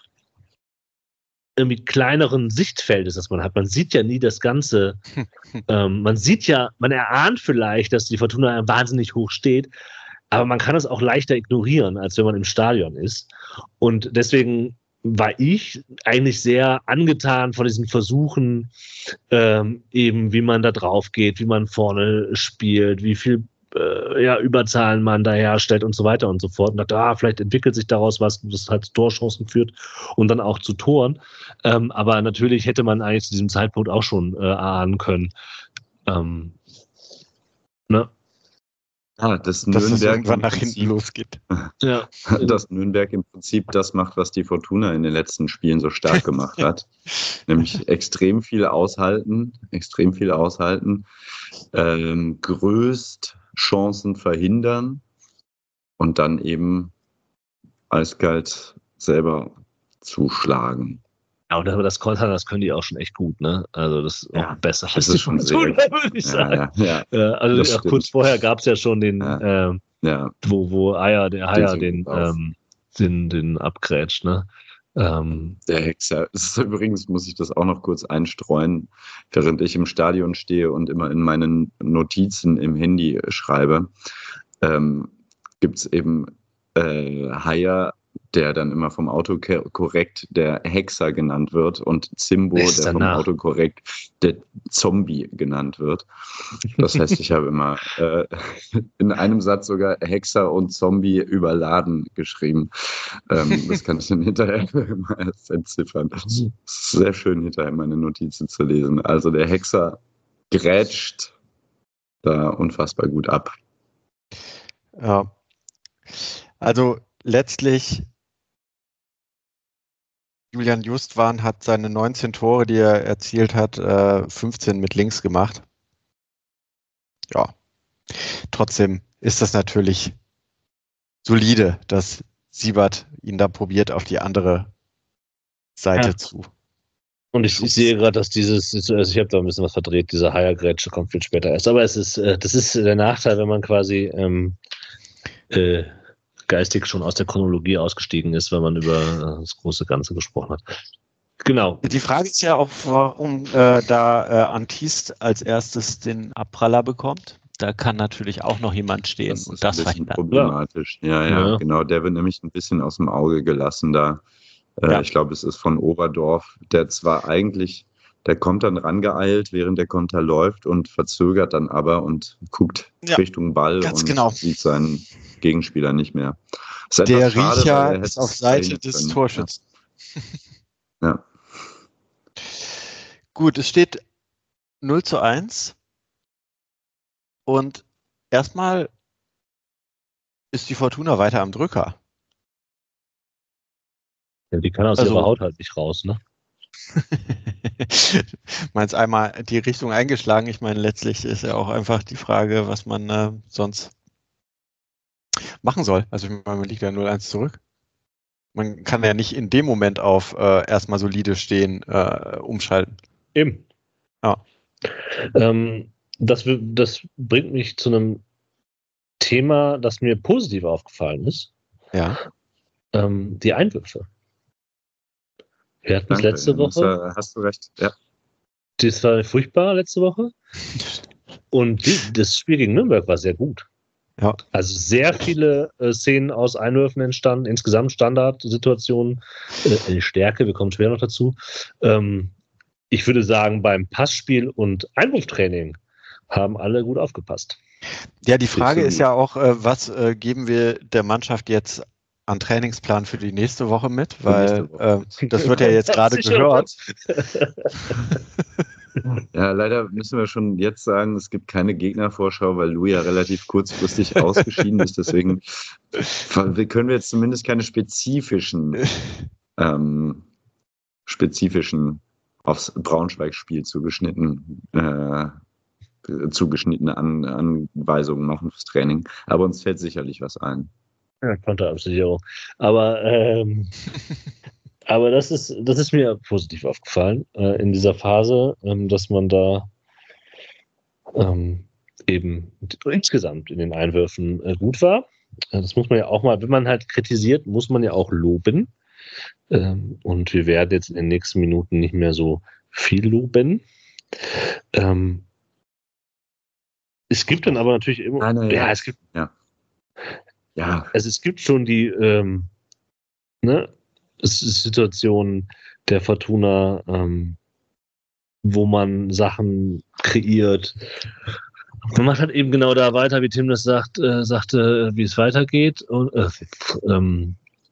irgendwie kleineren Sichtfeldes, das man hat. Man sieht ja nie das Ganze. ähm, man sieht ja, man erahnt vielleicht, dass die Fortuna wahnsinnig hoch steht, aber man kann es auch leichter ignorieren, als wenn man im Stadion ist. Und deswegen war ich eigentlich sehr angetan von diesen Versuchen, ähm, eben wie man da drauf geht, wie man vorne spielt, wie viel äh, ja, Überzahlen man da herstellt und so weiter und so fort. Und dachte, ah, vielleicht entwickelt sich daraus was, das halt zu Torchancen führt und dann auch zu Toren. Ähm, aber natürlich hätte man eigentlich zu diesem Zeitpunkt auch schon äh, ahnen können. Ähm, ne? Ah, das Dass es Nürnberg irgendwann im nach hinten Prinzip, losgeht. Ja. dass Nürnberg im Prinzip das macht, was die Fortuna in den letzten Spielen so stark gemacht hat. Nämlich extrem viel aushalten, extrem viel aushalten, ähm, größt Chancen verhindern und dann eben eiskalt selber zuschlagen. Ja, und aber das Kontern, das können die auch schon echt gut, ne? Also das ist Ja, auch besser das als ist die schon Fortuna, sehr- würde ich Ja, sagen. ja, ja, Äh, also das ja, stimmt. kurz vorher gab es ja schon den, Ja. äh, ja. wo, wo Eier, der Eier sieht den, gut aus. ähm, den, den abgrätscht, ne? Ähm, Der Hexer. Das ist übrigens, muss ich das auch noch kurz einstreuen, während ich im Stadion stehe und immer in meinen Notizen im Handy schreibe, ähm, gibt es eben äh, Haier, der dann immer vom Autokorrekt der Hexer genannt wird und Zimbo, Bester der vom Nach. Autokorrekt der Zombie genannt wird. Das heißt, ich habe immer äh, in einem Satz sogar Hexer und Zombie überladen geschrieben. Ähm, das kann ich dann hinterher mal erst entziffern. Das ist sehr schön, hinterher meine Notizen zu lesen. Also der Hexer grätscht da unfassbar gut ab. Ja. Also letztlich, Julian Justwan hat seine neunzehn Tore, die er erzielt hat, äh, fünfzehn mit links gemacht. Ja, trotzdem ist das natürlich solide, dass Siebert ihn da probiert, auf die andere Seite Ja. zu. und ich, ich sehe gerade, dass dieses, also ich habe da ein bisschen was verdreht, diese Haier-Grätsche kommt viel später erst. Aber es ist, äh, das ist der Nachteil, wenn man quasi ähm, äh, geistig schon aus der Chronologie ausgestiegen ist, wenn man über äh, das große Ganze gesprochen hat. Genau. Die Frage ist ja auch, warum äh, da äh, Antist als erstes den Abpraller bekommt. Da kann natürlich auch noch jemand stehen Das und ist ein das bisschen verhindern. problematisch. Ja, ja, Ja. genau. Der wird nämlich ein bisschen aus dem Auge gelassen da. Äh, Ja. Ich glaube, es ist von Oberdorf, der zwar eigentlich, der kommt dann rangeeilt, während der Konter läuft und verzögert dann aber und guckt Ja, Richtung Ball ganz und genau. sieht seinen Gegenspieler nicht mehr. Ist etwas Der schade, weil Riecher er hätte ist auf es Seite verhindern des können. Torschützen. Ja. Ja. Gut, es steht null zu eins und erstmal ist die Fortuna weiter am Drücker. Ja, die kann aus Also- ihrer Haut halt nicht raus, ne? Meinst einmal die Richtung eingeschlagen? Ich meine, letztlich ist ja auch einfach die Frage, was man äh, sonst machen soll. Also ich meine, man liegt ja null eins zurück. Man kann ja nicht in dem Moment auf äh, erstmal solide stehen, äh, umschalten. Eben. Ja. Ähm, das, das bringt mich zu einem Thema, das mir positiv aufgefallen ist. Ja. Ähm, die Einwürfe. Wir hatten es Danke, letzte ja, Woche. War, hast du recht. Ja. Das war furchtbar letzte Woche. Und die, das Spiel gegen Nürnberg war sehr gut. Ja. Also sehr viele äh, Szenen aus Einwürfen entstanden, insgesamt Standardsituationen, äh, in Stärke, wir kommen später noch dazu. Ähm, ich würde sagen, beim Passspiel und Einwurftraining haben alle gut aufgepasst. Ja, die Frage Absolut. ist ja auch, äh, was äh, geben wir der Mannschaft jetzt an Trainingsplan für die nächste Woche mit? Weil nächste Woche. äh, das wird ja jetzt gerade gehört. Ja, leider müssen wir schon jetzt sagen, es gibt keine Gegnervorschau, weil Lou ja relativ kurzfristig ausgeschieden ist. Deswegen können wir jetzt zumindest keine spezifischen, ähm, spezifischen aufs Braunschweig-Spiel zugeschnitten, äh, zugeschnittene An Anweisungen machen fürs Training. Aber uns fällt sicherlich was ein. Ja, Konterabsicherung. Aber, ähm, aber das ist, das ist mir positiv aufgefallen äh, in dieser Phase, ähm, dass man da ähm, eben insgesamt in den Einwürfen äh, gut war. Äh, das muss man ja auch mal, wenn man halt kritisiert, muss man ja auch loben. Ähm, und wir werden jetzt in den nächsten Minuten nicht mehr so viel loben. Ähm, es gibt dann aber natürlich immer, Ah, na, ja, ja. es gibt, ja. Ja. Also es gibt schon die ähm, ne, Situationen der Fortuna, ähm, wo man Sachen kreiert. Man macht halt eben genau da weiter, wie Tim das sagt, äh, sagte, wie es weitergeht. Und, äh, ähm,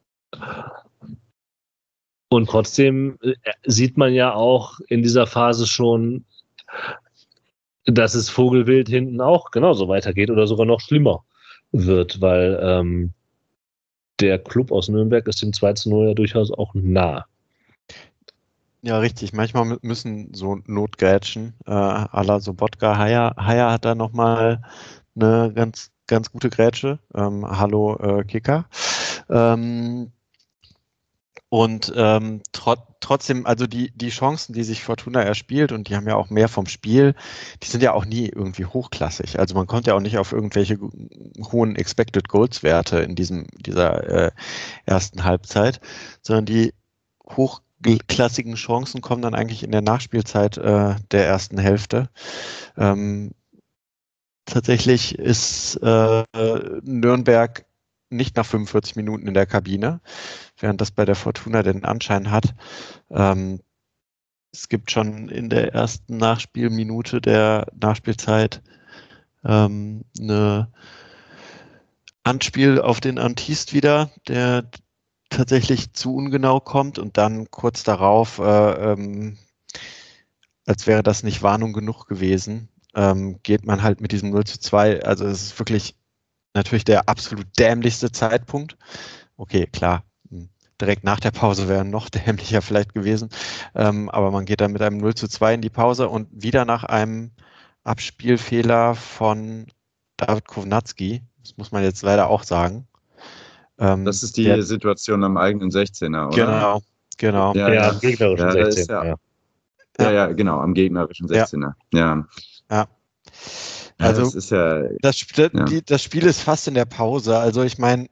und trotzdem äh, sieht man ja auch in dieser Phase schon, dass es Vogelwild hinten auch genauso weitergeht oder sogar noch schlimmer wird, weil ähm, der Club aus Nürnberg ist dem zwei zu null ja durchaus auch nah. Ja, richtig. Manchmal müssen so Notgrätschen äh, à la Sobotka. Haya, Haya hat da nochmal eine ganz, ganz gute Grätsche. Ähm, hallo äh, Kicker. Ähm, und ähm, trot, trotzdem, also die, die Chancen, die sich Fortuna erspielt, und die haben ja auch mehr vom Spiel, die sind ja auch nie irgendwie hochklassig. Also man kommt ja auch nicht auf irgendwelche hohen Expected Goals Werte in diesem, dieser äh, ersten Halbzeit, sondern die hochklassigen Chancen kommen dann eigentlich in der Nachspielzeit äh, der ersten Hälfte. Ähm, tatsächlich ist äh, Nürnberg nicht nach fünfundvierzig Minuten in der Kabine, während das bei der Fortuna den Anschein hat. Ähm, es gibt schon in der ersten Nachspielminute der Nachspielzeit ähm, eine Anspiel auf den Antist wieder, der tatsächlich zu ungenau kommt und dann kurz darauf, äh, ähm, als wäre das nicht Warnung genug gewesen, ähm, geht man halt mit diesem null zu zwei. Also es ist wirklich natürlich der absolut dämlichste Zeitpunkt. Okay, klar, direkt nach der Pause wäre noch dämlicher vielleicht gewesen, ähm, aber man geht dann mit einem null zu zwei in die Pause und wieder nach einem Abspielfehler von David Kownacki, das muss man jetzt leider auch sagen. Ähm, Das ist die der, Situation am eigenen sechzehner, oder? Genau, genau. Ja, Ja, ja. am gegnerischen Ja, da ist sechzehn. ja, Ja. ja, ja, genau, am gegnerischen sechzehner. Ja. Ja. Ja, Also das ist ja, das, Sp- ja. die, das Spiel ist fast in der Pause. Also ich meine,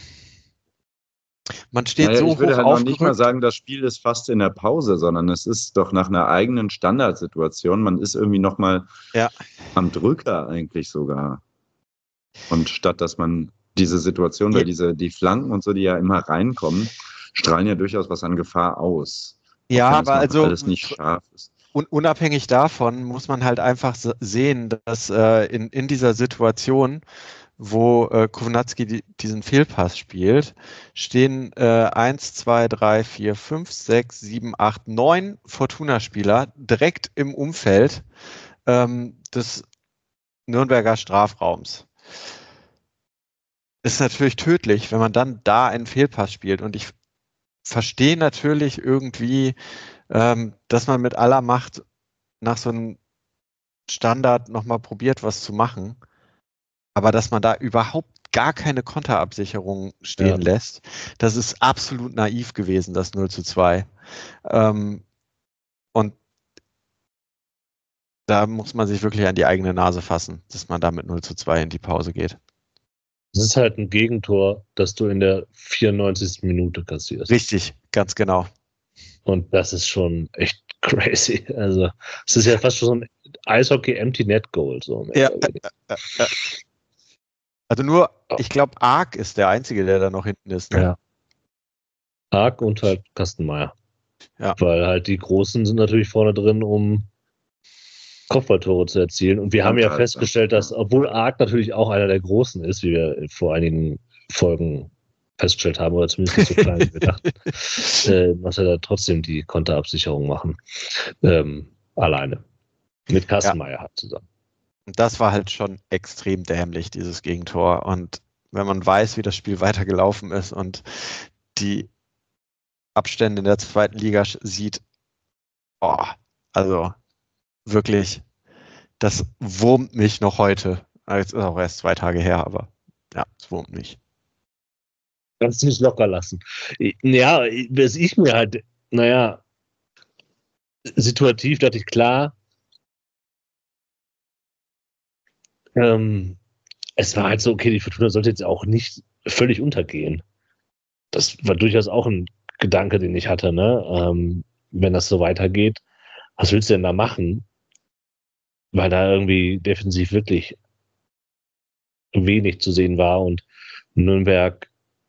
man steht Naja, so ich würde hoch halt noch nicht mal aufgerückt. sagen, das Spiel ist fast in der Pause, sondern es ist doch nach einer eigenen Standardsituation. Man ist irgendwie noch mal Ja. am Drücker eigentlich sogar. Und statt dass man diese Situation, Ja. weil diese, die Flanken und so, die ja immer reinkommen, strahlen ja durchaus was an Gefahr aus. Ja, Auch wenn aber es noch also alles nicht scharf ist. un- unabhängig davon muss man halt einfach s- sehen, dass äh, in, in dieser Situation, wo äh, Kownacki die, diesen Fehlpass spielt, stehen äh, eins, zwei, drei, vier, fünf, sechs, sieben, acht, neun Fortuna-Spieler direkt im Umfeld ähm, des Nürnberger Strafraums. Ist natürlich tödlich, wenn man dann da einen Fehlpass spielt. Und ich verstehe natürlich irgendwie, ähm, dass man mit aller Macht nach so einem Standard nochmal probiert, was zu machen. Aber dass man da überhaupt gar keine Konterabsicherung stehen Ja. lässt, das ist absolut naiv gewesen, das null zu zwei. Ähm, und da muss man sich wirklich an die eigene Nase fassen, dass man da mit null zu zwei in die Pause geht. Das ist halt ein Gegentor, das du in der vierundneunzigsten Minute kassierst. Richtig, ganz genau. Und das ist schon echt crazy. Also, es ist ja fast schon so ein Eishockey-Empty-Net-Goal. So ja, äh, äh, äh. Also nur, ich glaube, Arc ist der Einzige, der da noch hinten ist. Ne? Ja. Arc und halt Kastenmeier. Ja. Weil halt die Großen sind natürlich vorne drin, um Kopfballtore zu erzielen. Und wir Und haben ja halt, festgestellt, dass, obwohl Arc natürlich auch einer der Großen ist, wie wir vor einigen Folgen festgestellt haben, oder zumindest nicht so klein, wie wir dachten, äh, muss er da trotzdem die Konterabsicherung machen. Ähm, alleine. Mit Kastenmeier ja. halt zusammen. Das war halt schon extrem dämlich, dieses Gegentor. Und wenn man weiß, wie das Spiel weitergelaufen ist und die Abstände in der zweiten Liga sieht, oh, also wirklich, das wurmt mich noch heute. Es ist auch erst zwei Tage her, aber ja, es wurmt mich. Kannst du nicht locker lassen. Ja, was ich mir halt, naja, situativ dachte ich, klar, ähm, es war halt so, okay, die Fortuna sollte jetzt auch nicht völlig untergehen. Das war durchaus auch ein Gedanke, den ich hatte, ne? Ähm, wenn das so weitergeht, was willst du denn da machen? Weil da irgendwie defensiv wirklich wenig zu sehen war und Nürnberg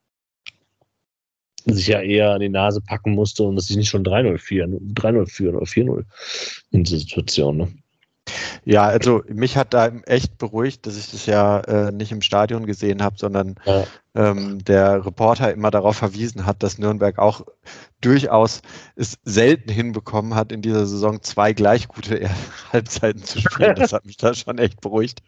sich ja eher an die Nase packen musste und dass sich nicht schon drei null führen oder vier null in dieser Situation. Ne? Ja, also mich hat da echt beruhigt, dass ich das ja äh, nicht im Stadion gesehen habe, sondern ja. ähm, der Reporter immer darauf verwiesen hat, dass Nürnberg auch durchaus es selten hinbekommen hat, in dieser Saison zwei gleich gute Halbzeiten zu spielen. Das hat mich da schon echt beruhigt.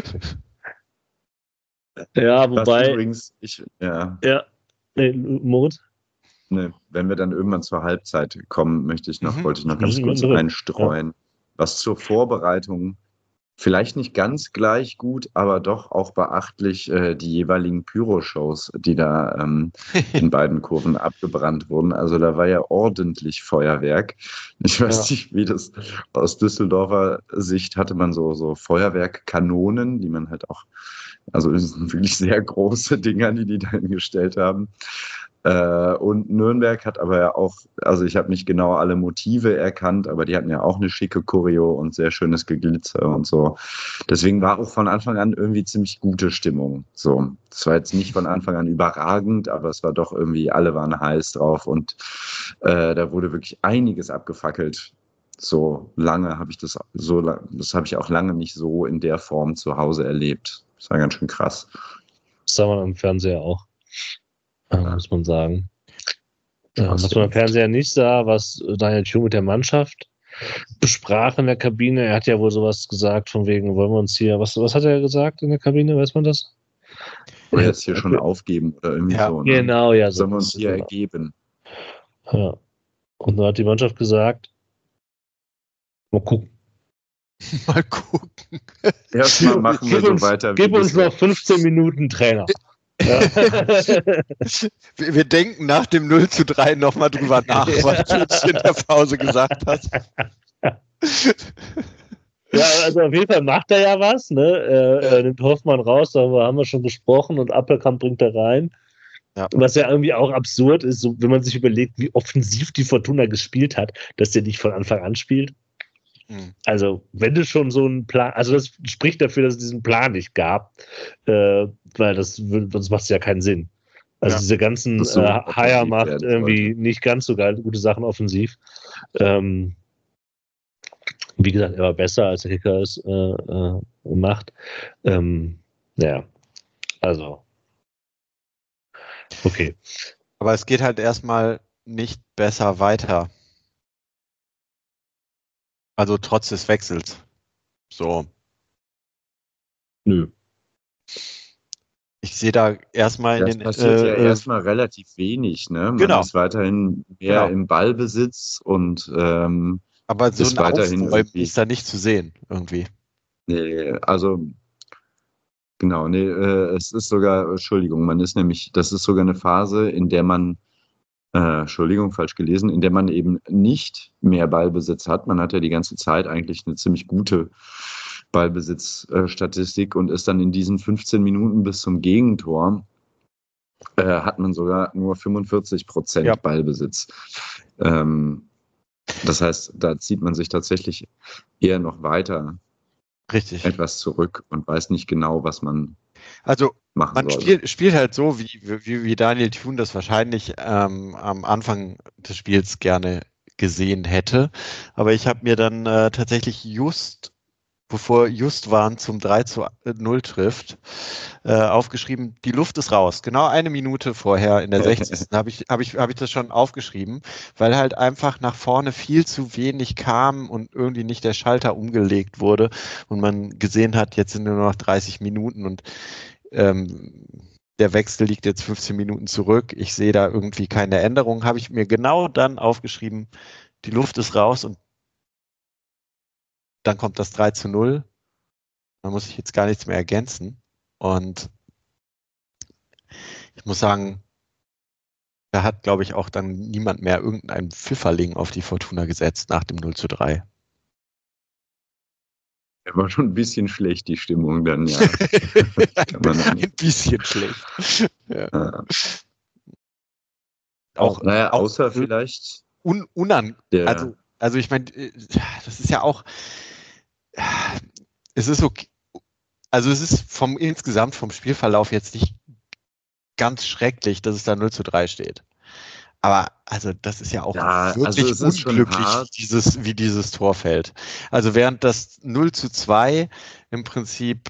Ja, wobei... Übrigens, ich, ja. ja. Nee, Moritz? Nee, wenn wir dann irgendwann zur Halbzeit kommen, möchte ich noch, mhm. wollte ich noch ganz mhm. kurz einstreuen. Ja. Was zur Vorbereitung vielleicht nicht ganz gleich gut, aber doch auch beachtlich äh, die jeweiligen Pyro-Shows, die da ähm, in beiden Kurven abgebrannt wurden. Also da war ja ordentlich Feuerwerk. Ich weiß ja. nicht, wie das aus Düsseldorfer Sicht hatte man so, so Feuerwerkkanonen, die man halt auch, also das sind wirklich sehr große Dinger, die die da hingestellt haben. Äh, und Nürnberg hat aber ja auch, also ich habe nicht genau alle Motive erkannt, aber die hatten ja auch eine schicke Choreo und sehr schönes Geglitzer und so. Deswegen war auch von Anfang an irgendwie ziemlich gute Stimmung. So, es war jetzt nicht von Anfang an überragend, aber es war doch irgendwie, alle waren heiß drauf und äh, da wurde wirklich einiges abgefackelt. So lange habe ich das, so das habe ich auch lange nicht so in der Form zu Hause erlebt. Das war ganz schön krass. Das sah man am Fernseher auch. Ja. Muss man sagen. Ja, was man im Fernseher nicht sah, was Daniel Thune mit der Mannschaft besprach in der Kabine. Er hat ja wohl sowas gesagt, von wegen, wollen wir uns hier, was, was hat er gesagt in der Kabine, weiß man das? Oder jetzt hier schon aufgeben oder irgendwie ja, so. Ne? Genau, ja. So Sollen wir uns hier genau. ergeben? Ja. Und dann hat die Mannschaft gesagt, mal gucken. Mal gucken. Erstmal machen wir so weiter. Gib uns noch fünfzehn Minuten Trainer. Ja. wir, wir denken nach dem null zu drei nochmal drüber nach, was du jetzt in der Pause gesagt hast. Ja, also auf jeden Fall macht er ja was, ne? Er, er nimmt Hoffmann raus, darüber haben wir schon gesprochen, und Appelkamp bringt er rein. Ja. Was ja irgendwie auch absurd ist, so, wenn man sich überlegt, wie offensiv die Fortuna gespielt hat, dass der nicht von Anfang an spielt. Mhm. Also, wenn du schon so einen Plan, also das spricht dafür, dass es diesen Plan nicht gab, äh, weil das sonst macht es ja keinen Sinn. Also ja. diese ganzen so äh, Haier macht irgendwie sollte. Nicht ganz so geil, gute Sachen offensiv. Ähm, wie gesagt, er war besser, als der Kicker es äh, äh, macht. Ähm, ja, also okay. Aber es geht halt erstmal nicht besser weiter. Also trotz des Wechsels. So. Nö. Ich sehe da erstmal in das den... passiert äh, ja äh, erstmal relativ wenig, ne? Man genau. ist weiterhin mehr genau. im Ballbesitz und ähm, aber so ein Aufräumen ist da nicht zu sehen, irgendwie. Nee, also genau, nee, äh, es ist sogar, Entschuldigung, man ist nämlich, das ist sogar eine Phase, in der man äh, Entschuldigung, falsch gelesen, in der man eben nicht mehr Ballbesitz hat. Man hat ja die ganze Zeit eigentlich eine ziemlich gute Ballbesitzstatistik und ist dann in diesen fünfzehn Minuten bis zum Gegentor, äh, hat man sogar nur fünfundvierzig Prozent Ja. Ballbesitz. Ähm, das heißt, da zieht man sich tatsächlich eher noch weiter Richtig. etwas zurück und weiß nicht genau, was man Also machen man soll. spielt, spielt halt so, wie, wie, wie Daniel Thun das wahrscheinlich ähm, am Anfang des Spiels gerne gesehen hätte. Aber ich habe mir dann äh, tatsächlich just, bevor Justwan zum drei zu null trifft, äh, aufgeschrieben, die Luft ist raus. Genau eine Minute vorher in der sechzigsten habe ich, hab ich, hab ich das schon aufgeschrieben, weil halt einfach nach vorne viel zu wenig kam und irgendwie nicht der Schalter umgelegt wurde und man gesehen hat, jetzt sind nur noch dreißig Minuten und ähm, der Wechsel liegt jetzt fünfzehn Minuten zurück. Ich sehe da irgendwie keine Änderung. Habe ich mir genau dann aufgeschrieben, die Luft ist raus und dann kommt das drei zu null. Da muss ich jetzt gar nichts mehr ergänzen. Und ich muss sagen, da hat, glaube ich, auch dann niemand mehr irgendeinen Pfifferling auf die Fortuna gesetzt nach dem null zu drei. Er war schon ein bisschen schlecht, die Stimmung dann, ja. Kann man dann- Ein bisschen schlecht. Ja. Ja. Auch, Naja, auch außer vielleicht un, unan, der, also, also ich meine, das ist ja auch, es ist okay, also es ist vom insgesamt vom Spielverlauf jetzt nicht ganz schrecklich, dass es da null zu drei steht. Aber also das ist ja auch Ja, wirklich also es ist schon unglücklich, hart. wie dieses, wie dieses Tor fällt. Also während das null zu zwei im Prinzip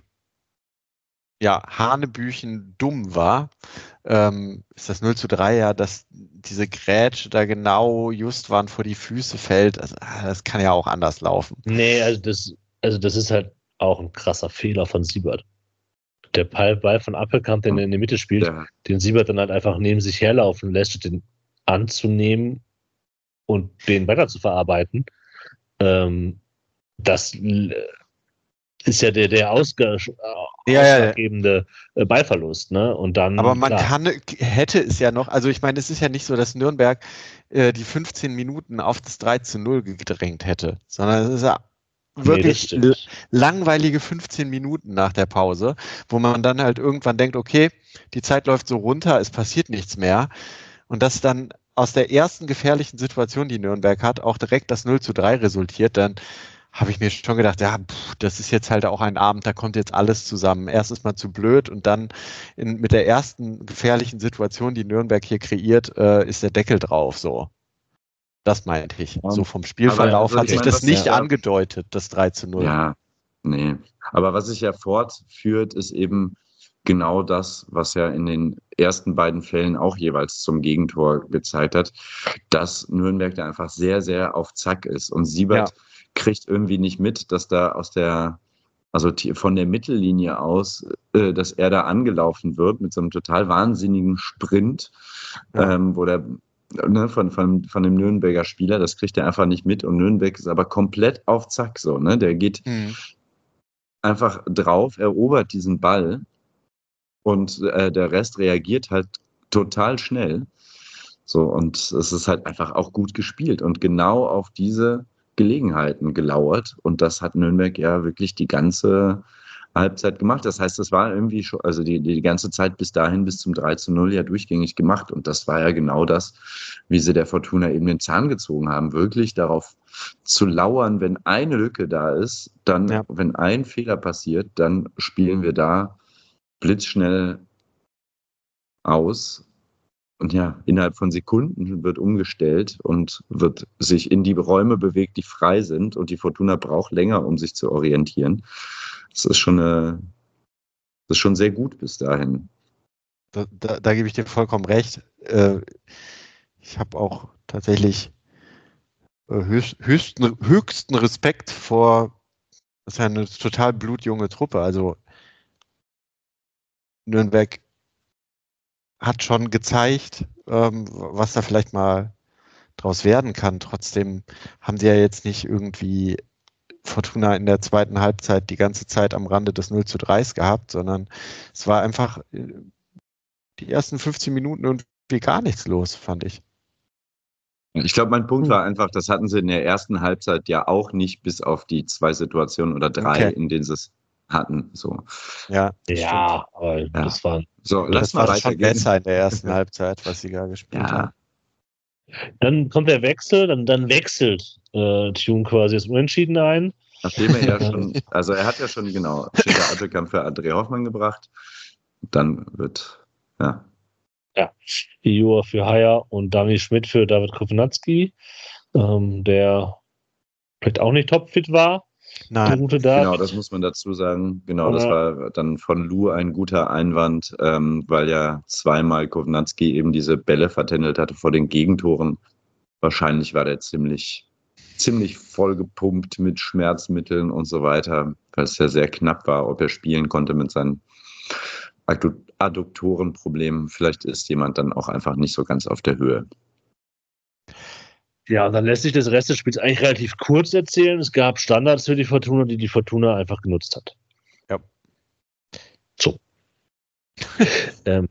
ja Hanebüchen dumm war, ähm, ist das null zu drei ja, dass diese Grätsche da genau Justwan vor die Füße fällt. Also, das kann ja auch anders laufen. Nee, also das, also das ist halt auch ein krasser Fehler von Siebert. Der Ball, Ball von Appelkamp, den er in die Mitte spielt, der, den Siebert dann halt einfach neben sich herlaufen lässt, statt den anzunehmen und den weiter zu verarbeiten. Ähm, das l- ist ja der, der ausge, Ja, ja, ja. ausschlaggebende äh, Ballverlust, ne? Und dann, Aber man klar, kann, hätte es ja noch, also ich meine, es ist ja nicht so, dass Nürnberg äh, die fünfzehn Minuten auf das drei zu null gedrängt hätte, sondern es ist ja nee, das wirklich l- stimmt. langweilige fünfzehn Minuten nach der Pause, wo man dann halt irgendwann denkt, okay, die Zeit läuft so runter, es passiert nichts mehr. Und dass dann aus der ersten gefährlichen Situation, die Nürnberg hat, auch direkt das null zu drei resultiert, dann habe ich mir schon gedacht, ja, pff, das ist jetzt halt auch ein Abend, da kommt jetzt alles zusammen. Erst ist man zu blöd und dann in, mit der ersten gefährlichen Situation, die Nürnberg hier kreiert, äh, ist der Deckel drauf. So, das meinte ich. Ja. So vom Aber Spielverlauf also hat ich sich meine, das was nicht ja- angedeutet, das drei zu null. ja, nee. Aber was sich ja fortführt, ist eben genau das, was ja in den ersten beiden Fällen auch jeweils zum Gegentor gezeigt hat, dass Nürnberg da einfach sehr, sehr auf Zack ist. Und Siebert kriegt irgendwie nicht mit, dass da aus der, also t- von der Mittellinie aus, äh, dass er da angelaufen wird mit so einem total wahnsinnigen Sprint, Ja. ähm, wo der ne, von, von, von dem Nürnberger Spieler, das kriegt er einfach nicht mit. Und Nürnberg ist aber komplett auf Zack so, ne? Der geht Mhm. einfach drauf, erobert diesen Ball und äh, der Rest reagiert halt total schnell. So, und es ist halt einfach auch gut gespielt und genau auf diese Gelegenheiten gelauert. Und das hat Nürnberg ja wirklich die ganze Halbzeit gemacht. Das heißt, das war irgendwie schon, also die, die ganze Zeit bis dahin, bis zum drei zu null ja durchgängig gemacht. Und das war ja genau das, wie sie der Fortuna eben den Zahn gezogen haben, wirklich darauf zu lauern, wenn eine Lücke da ist, dann, Ja. wenn ein Fehler passiert, dann spielen wir da blitzschnell aus. Und ja, innerhalb von Sekunden wird umgestellt und wird sich in die Räume bewegt, die frei sind. Und die Fortuna braucht länger, um sich zu orientieren. Das ist schon, eine, das ist schon sehr gut bis dahin. Da, da, da gebe ich dir vollkommen recht. Äh, ich habe auch tatsächlich äh, höchst, höchsten, höchsten Respekt vor, das ist ja eine total blutjunge Truppe. Also Nürnberg hat schon gezeigt, ähm, was da vielleicht mal draus werden kann. Trotzdem haben sie ja jetzt nicht irgendwie Fortuna in der zweiten Halbzeit die ganze Zeit am Rande des null zu drei gehabt, sondern es war einfach äh, die ersten fünfzehn Minuten irgendwie gar nichts los, fand ich. Ich glaube, mein Punkt war einfach, das hatten sie in der ersten Halbzeit ja auch nicht, bis auf die zwei Situationen oder drei, Okay. in denen sie es hatten. So, Ja, das Ja, aber Ja. das war. so lass das mal war schon weitergehen. besser in der ersten Halbzeit, was sie da gespielt Ja, haben. Dann kommt der Wechsel, dann, dann wechselt äh, Tune quasi das Unentschieden ein. nachdem er ja schon, also er hat ja schon, genau, Schinter Attekamp für André Hoffmann gebracht. Dann wird, ja. Ja, Ior für Haier und Dani Schmidt für David Kovnatski, ähm, der vielleicht auch nicht topfit war. Der Nein, gute David. Genau, das muss man dazu sagen. Genau, das Ja. war dann von Lou ein guter Einwand, ähm, weil ja zweimal Kovnatski eben diese Bälle vertändelt hatte vor den Gegentoren. Wahrscheinlich war der ziemlich, ziemlich vollgepumpt mit Schmerzmitteln und so weiter, weil es ja sehr knapp war, ob er spielen konnte mit seinen Addu- Adduktorenproblemen. Vielleicht ist jemand dann auch einfach nicht so ganz auf der Höhe. Ja, und dann lässt sich das Rest des Spiels eigentlich relativ kurz erzählen. Es gab Standards für die Fortuna, die die Fortuna einfach genutzt hat. Ja. So. ähm,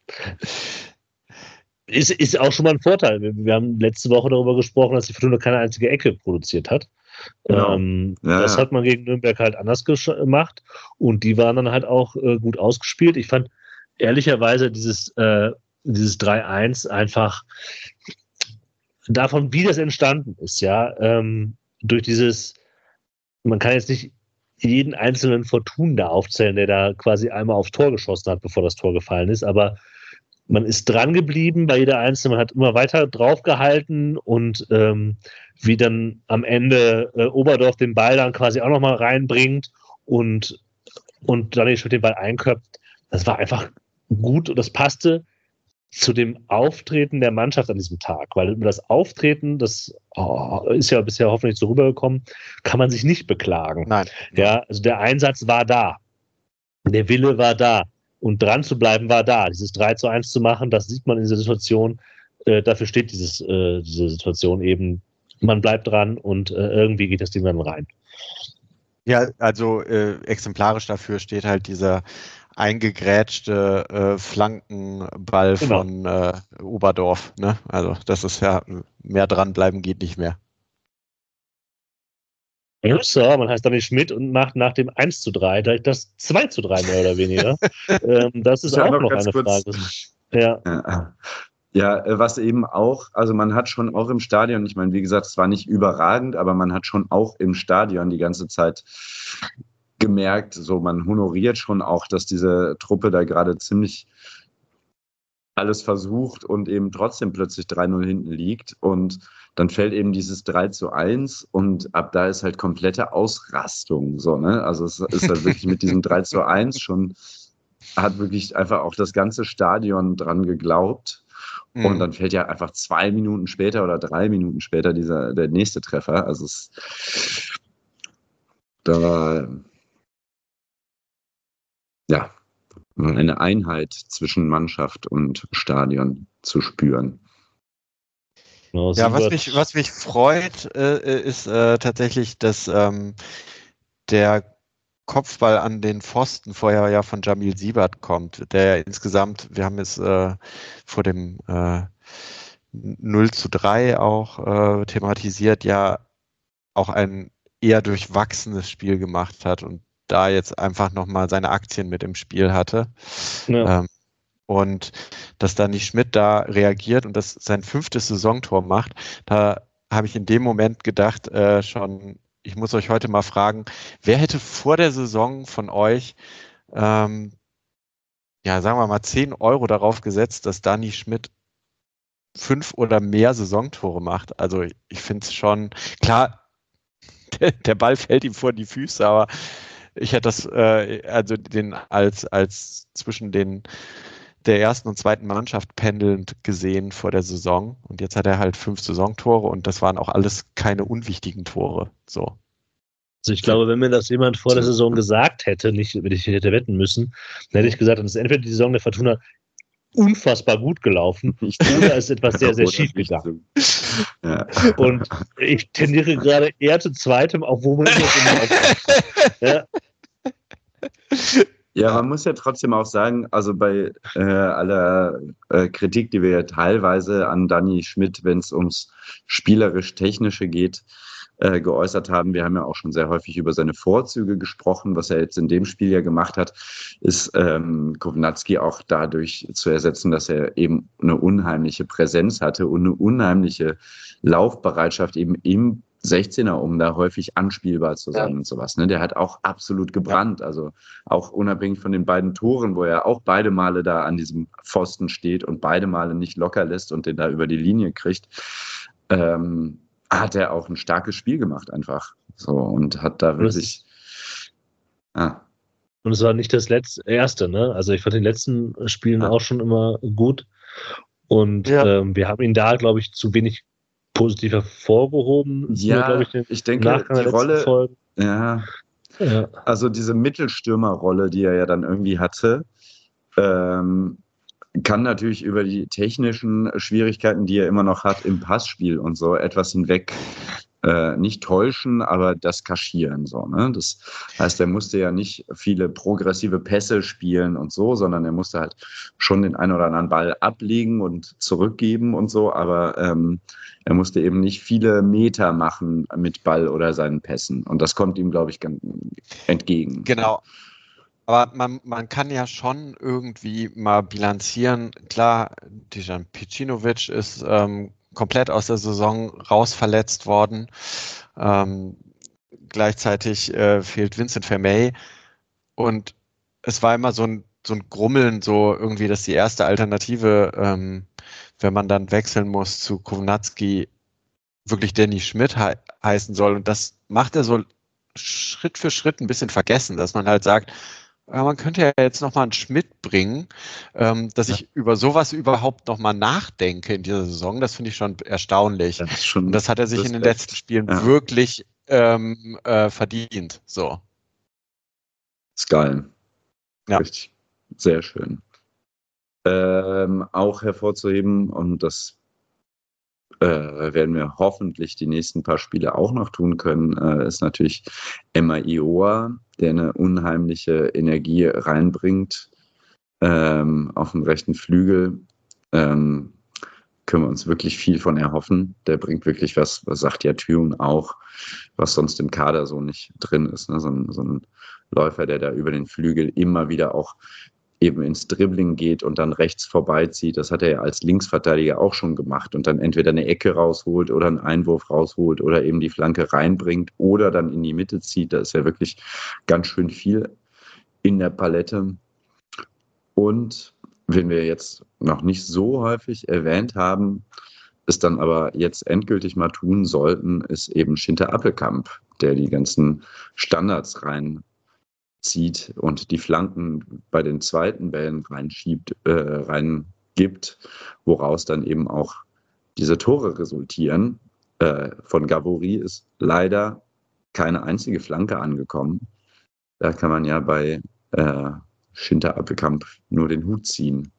ist, ist auch schon mal ein Vorteil. Wir, wir haben letzte Woche darüber gesprochen, dass die Fortuna keine einzige Ecke produziert hat. Genau. Ähm, Ja, das ja. hat man gegen Nürnberg halt anders gesch- gemacht und die waren dann halt auch äh, gut ausgespielt. Ich fand ehrlicherweise dieses, äh, dieses drei eins einfach davon, wie das entstanden ist, ja, ähm, durch dieses, man kann jetzt nicht jeden einzelnen Fortun da aufzählen, der da quasi einmal aufs Tor geschossen hat, bevor das Tor gefallen ist, aber man ist dran geblieben bei jeder Einzelnen, man hat immer weiter draufgehalten und ähm, wie dann am Ende äh, Oberdorf den Ball dann quasi auch nochmal reinbringt und, und dann nicht mit dem Ball einköpft, das war einfach gut und das passte zu dem Auftreten der Mannschaft an diesem Tag, weil über das Auftreten, das oh, ist ja bisher hoffentlich so rübergekommen, kann man sich nicht beklagen. Nein. Ja, also der Einsatz war da, der Wille war da und dran zu bleiben war da. Dieses drei zu eins zu machen, das sieht man in dieser Situation, äh, dafür steht dieses, äh, diese Situation eben, man bleibt dran und äh, irgendwie geht das Ding dann rein. Ja, also äh, exemplarisch dafür steht halt dieser eingegrätschte äh, Flankenball Genau. von äh, Oberdorf. Ne? Also das ist ja, mehr dranbleiben geht nicht mehr. Ja, so, man heißt Dani Schmidt und macht nach dem eins zu drei gleich das zwei zu drei mehr oder weniger. ähm, das ist Ja, auch noch noch ganz eine kurz. Frage. Ja. Ja. Ja, äh, was eben auch, also man hat schon auch im Stadion, ich meine, wie gesagt, es war nicht überragend, aber man hat schon auch im Stadion die ganze Zeit gemerkt, so man honoriert schon auch, dass diese Truppe da gerade ziemlich alles versucht und eben trotzdem plötzlich drei null hinten liegt und dann fällt eben dieses drei zu eins und ab da ist halt komplette Ausrastung, so, ne? Also es ist halt wirklich mit diesem drei zu eins schon, hat wirklich einfach auch das ganze Stadion dran geglaubt. Und dann fällt ja einfach zwei Minuten später oder drei Minuten später dieser, der nächste Treffer. Also es da war ja eine Einheit zwischen Mannschaft und Stadion zu spüren. Genau, Ja, was Siebert- mich, was mich freut, äh, ist äh, tatsächlich, dass ähm, der Kopfball an den Pfosten vorher ja von Jamil Siebert kommt, der ja insgesamt, wir haben es äh, vor dem äh, null zu drei auch äh, thematisiert, ja auch ein eher durchwachsenes Spiel gemacht hat und da jetzt einfach nochmal seine Aktien mit im Spiel hatte. Ja. Ähm, und dass Dani Schmidt da reagiert und das sein fünftes Saisontor macht, da habe ich in dem Moment gedacht, äh, schon, ich muss euch heute mal fragen, wer hätte vor der Saison von euch, ähm, ja, sagen wir mal, zehn Euro darauf gesetzt, dass Dani Schmidt fünf oder mehr Saisontore macht? Also ich, ich finde es schon, klar, der, der Ball fällt ihm vor die Füße, aber ich hätte das äh, also den als, als zwischen den der ersten und zweiten Mannschaft pendelnd gesehen vor der Saison. Und jetzt hat er halt fünf Saisontore und das waren auch alles keine unwichtigen Tore. So. Also ich glaube, wenn mir das jemand vor der Saison gesagt hätte, nicht, wenn ich hätte wetten müssen, dann hätte ich gesagt, dann ist entweder die Saison der Fortuna unfassbar gut gelaufen oder ist etwas sehr, sehr Oder schief nicht gegangen. so. Ja. Und ich tendiere gerade eher zu zweitem, obwohl man jetzt immer aufpasst. Ja. Ja, man muss ja trotzdem auch sagen, also bei äh, aller äh, Kritik, die wir ja teilweise an Dani Schmidt, wenn es ums spielerisch-technische geht, äh, geäußert haben, wir haben ja auch schon sehr häufig über seine Vorzüge gesprochen, was er jetzt in dem Spiel ja gemacht hat, ist ähm, Kownacki auch dadurch zu ersetzen, dass er eben eine unheimliche Präsenz hatte und eine unheimliche Laufbereitschaft eben im sechzehner, um da häufig anspielbar zu sein ja. und sowas. Ne? Der hat auch absolut gebrannt. Ja. Also auch unabhängig von den beiden Toren, wo er auch beide Male da an diesem Pfosten steht und beide Male nicht locker lässt und den da über die Linie kriegt, ähm, hat er auch ein starkes Spiel gemacht einfach. So und hat da wirklich... Ah. Und es war nicht das letzte, erste, ne? Also ich fand den letzten Spielen ja. auch schon immer gut. Und ja. ähm, wir haben ihn da, glaube ich, zu wenig positiv hervorgehoben. Ja, ich, ich denke, die Rolle, ja, ja, also diese Mittelstürmerrolle, die er ja dann irgendwie hatte, ähm, kann natürlich über die technischen Schwierigkeiten, die er immer noch hat im Passspiel und so, etwas hinweg äh, nicht täuschen, aber das kaschieren. So, ne? Das heißt, er musste ja nicht viele progressive Pässe spielen und so, sondern er musste halt schon den einen oder anderen Ball ablegen und zurückgeben und so, aber ähm, er musste eben nicht viele Meter machen mit Ball oder seinen Pässen. Und das kommt ihm, glaube ich, ganz entgegen. Genau. Aber man, man kann ja schon irgendwie mal bilanzieren. Klar, Dejan Picinovic ist ähm, komplett aus der Saison rausverletzt worden. Ähm, gleichzeitig äh, fehlt Vincent Vermey. Und es war immer so ein, so ein Grummeln, so irgendwie, dass die erste Alternative, ähm, wenn man dann wechseln muss zu Kownacki, wirklich Danny Schmidt he- heißen soll. Und das macht er so Schritt für Schritt ein bisschen vergessen, dass man halt sagt, ja, man könnte ja jetzt nochmal einen Schmidt bringen, ähm, dass ja. ich über sowas überhaupt nochmal nachdenke in dieser Saison. Das finde ich schon erstaunlich. Das ist schon Und das hat er sich Respekt. in den letzten Spielen ja. wirklich ähm, äh, verdient. So. Ist geil. Ja. Richtig. Sehr schön. Ähm, auch hervorzuheben, und das äh, werden wir hoffentlich die nächsten paar Spiele auch noch tun können, äh, ist natürlich Emma Ioa, der eine unheimliche Energie reinbringt ähm, auf dem rechten Flügel. Ähm, können wir uns wirklich viel von erhoffen. Der bringt wirklich was, was sagt ja Thun auch, was sonst im Kader so nicht drin ist. Ne? So ein, so ein Läufer, der da über den Flügel immer wieder auch eben ins Dribbling geht und dann rechts vorbeizieht. Das hat er ja als Linksverteidiger auch schon gemacht und dann entweder eine Ecke rausholt oder einen Einwurf rausholt oder eben die Flanke reinbringt oder dann in die Mitte zieht. Da ist ja wirklich ganz schön viel in der Palette. Und wenn wir jetzt noch nicht so häufig erwähnt haben, es dann aber jetzt endgültig mal tun sollten, ist eben Schinter Appelkamp, der die ganzen Standards rein zieht und die Flanken bei den zweiten Bällen reinschiebt, äh, reingibt, woraus dann eben auch diese Tore resultieren. Äh, von Gabori ist leider keine einzige Flanke angekommen. Da kann man ja bei äh, Schinter Appelkamp nur den Hut ziehen.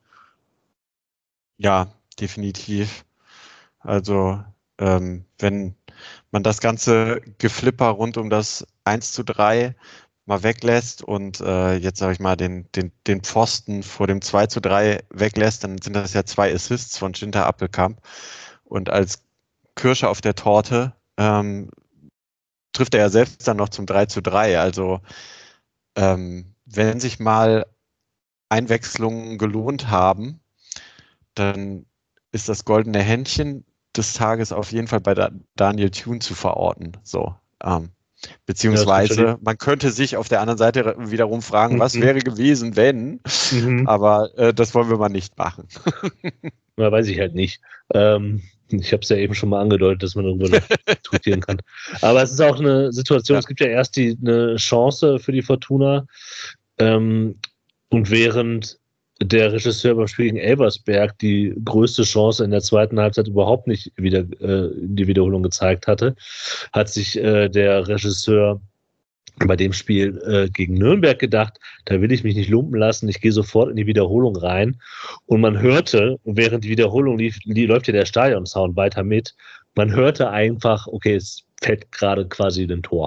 Ja, definitiv. Also ähm, wenn man das ganze Geflipper rund um das eins zu drei mal weglässt und äh, jetzt sage ich mal den, den, den Pfosten vor dem zwei zu drei weglässt, dann sind das ja zwei Assists von Schinter Appelkamp. Und als Kirsche auf der Torte ähm, trifft er ja selbst dann noch zum drei zu drei. Also ähm, wenn sich mal Einwechslungen gelohnt haben, dann ist das goldene Händchen des Tages auf jeden Fall bei da- Daniel Thun zu verorten. So, ähm, beziehungsweise ja, man könnte sich auf der anderen Seite wiederum fragen, mhm. was wäre gewesen, wenn, mhm. aber äh, das wollen wir mal nicht machen. Na, weiß ich halt nicht. Ähm, ich habe es ja eben schon mal angedeutet, dass man darüber noch diskutieren kann. Aber es ist auch eine Situation, ja. Es gibt ja erst die, eine Chance für die Fortuna ähm, und während der Regisseur beim Spiel gegen Elversberg die größte Chance in der zweiten Halbzeit überhaupt nicht wieder äh, in die Wiederholung gezeigt hatte, hat sich äh, der Regisseur bei dem Spiel äh, gegen Nürnberg gedacht, da will ich mich nicht lumpen lassen, ich gehe sofort in die Wiederholung rein. Und man hörte, während die Wiederholung lief, die, läuft ja der Stadionsound weiter mit, man hörte einfach, okay, es fällt gerade quasi ein Tor.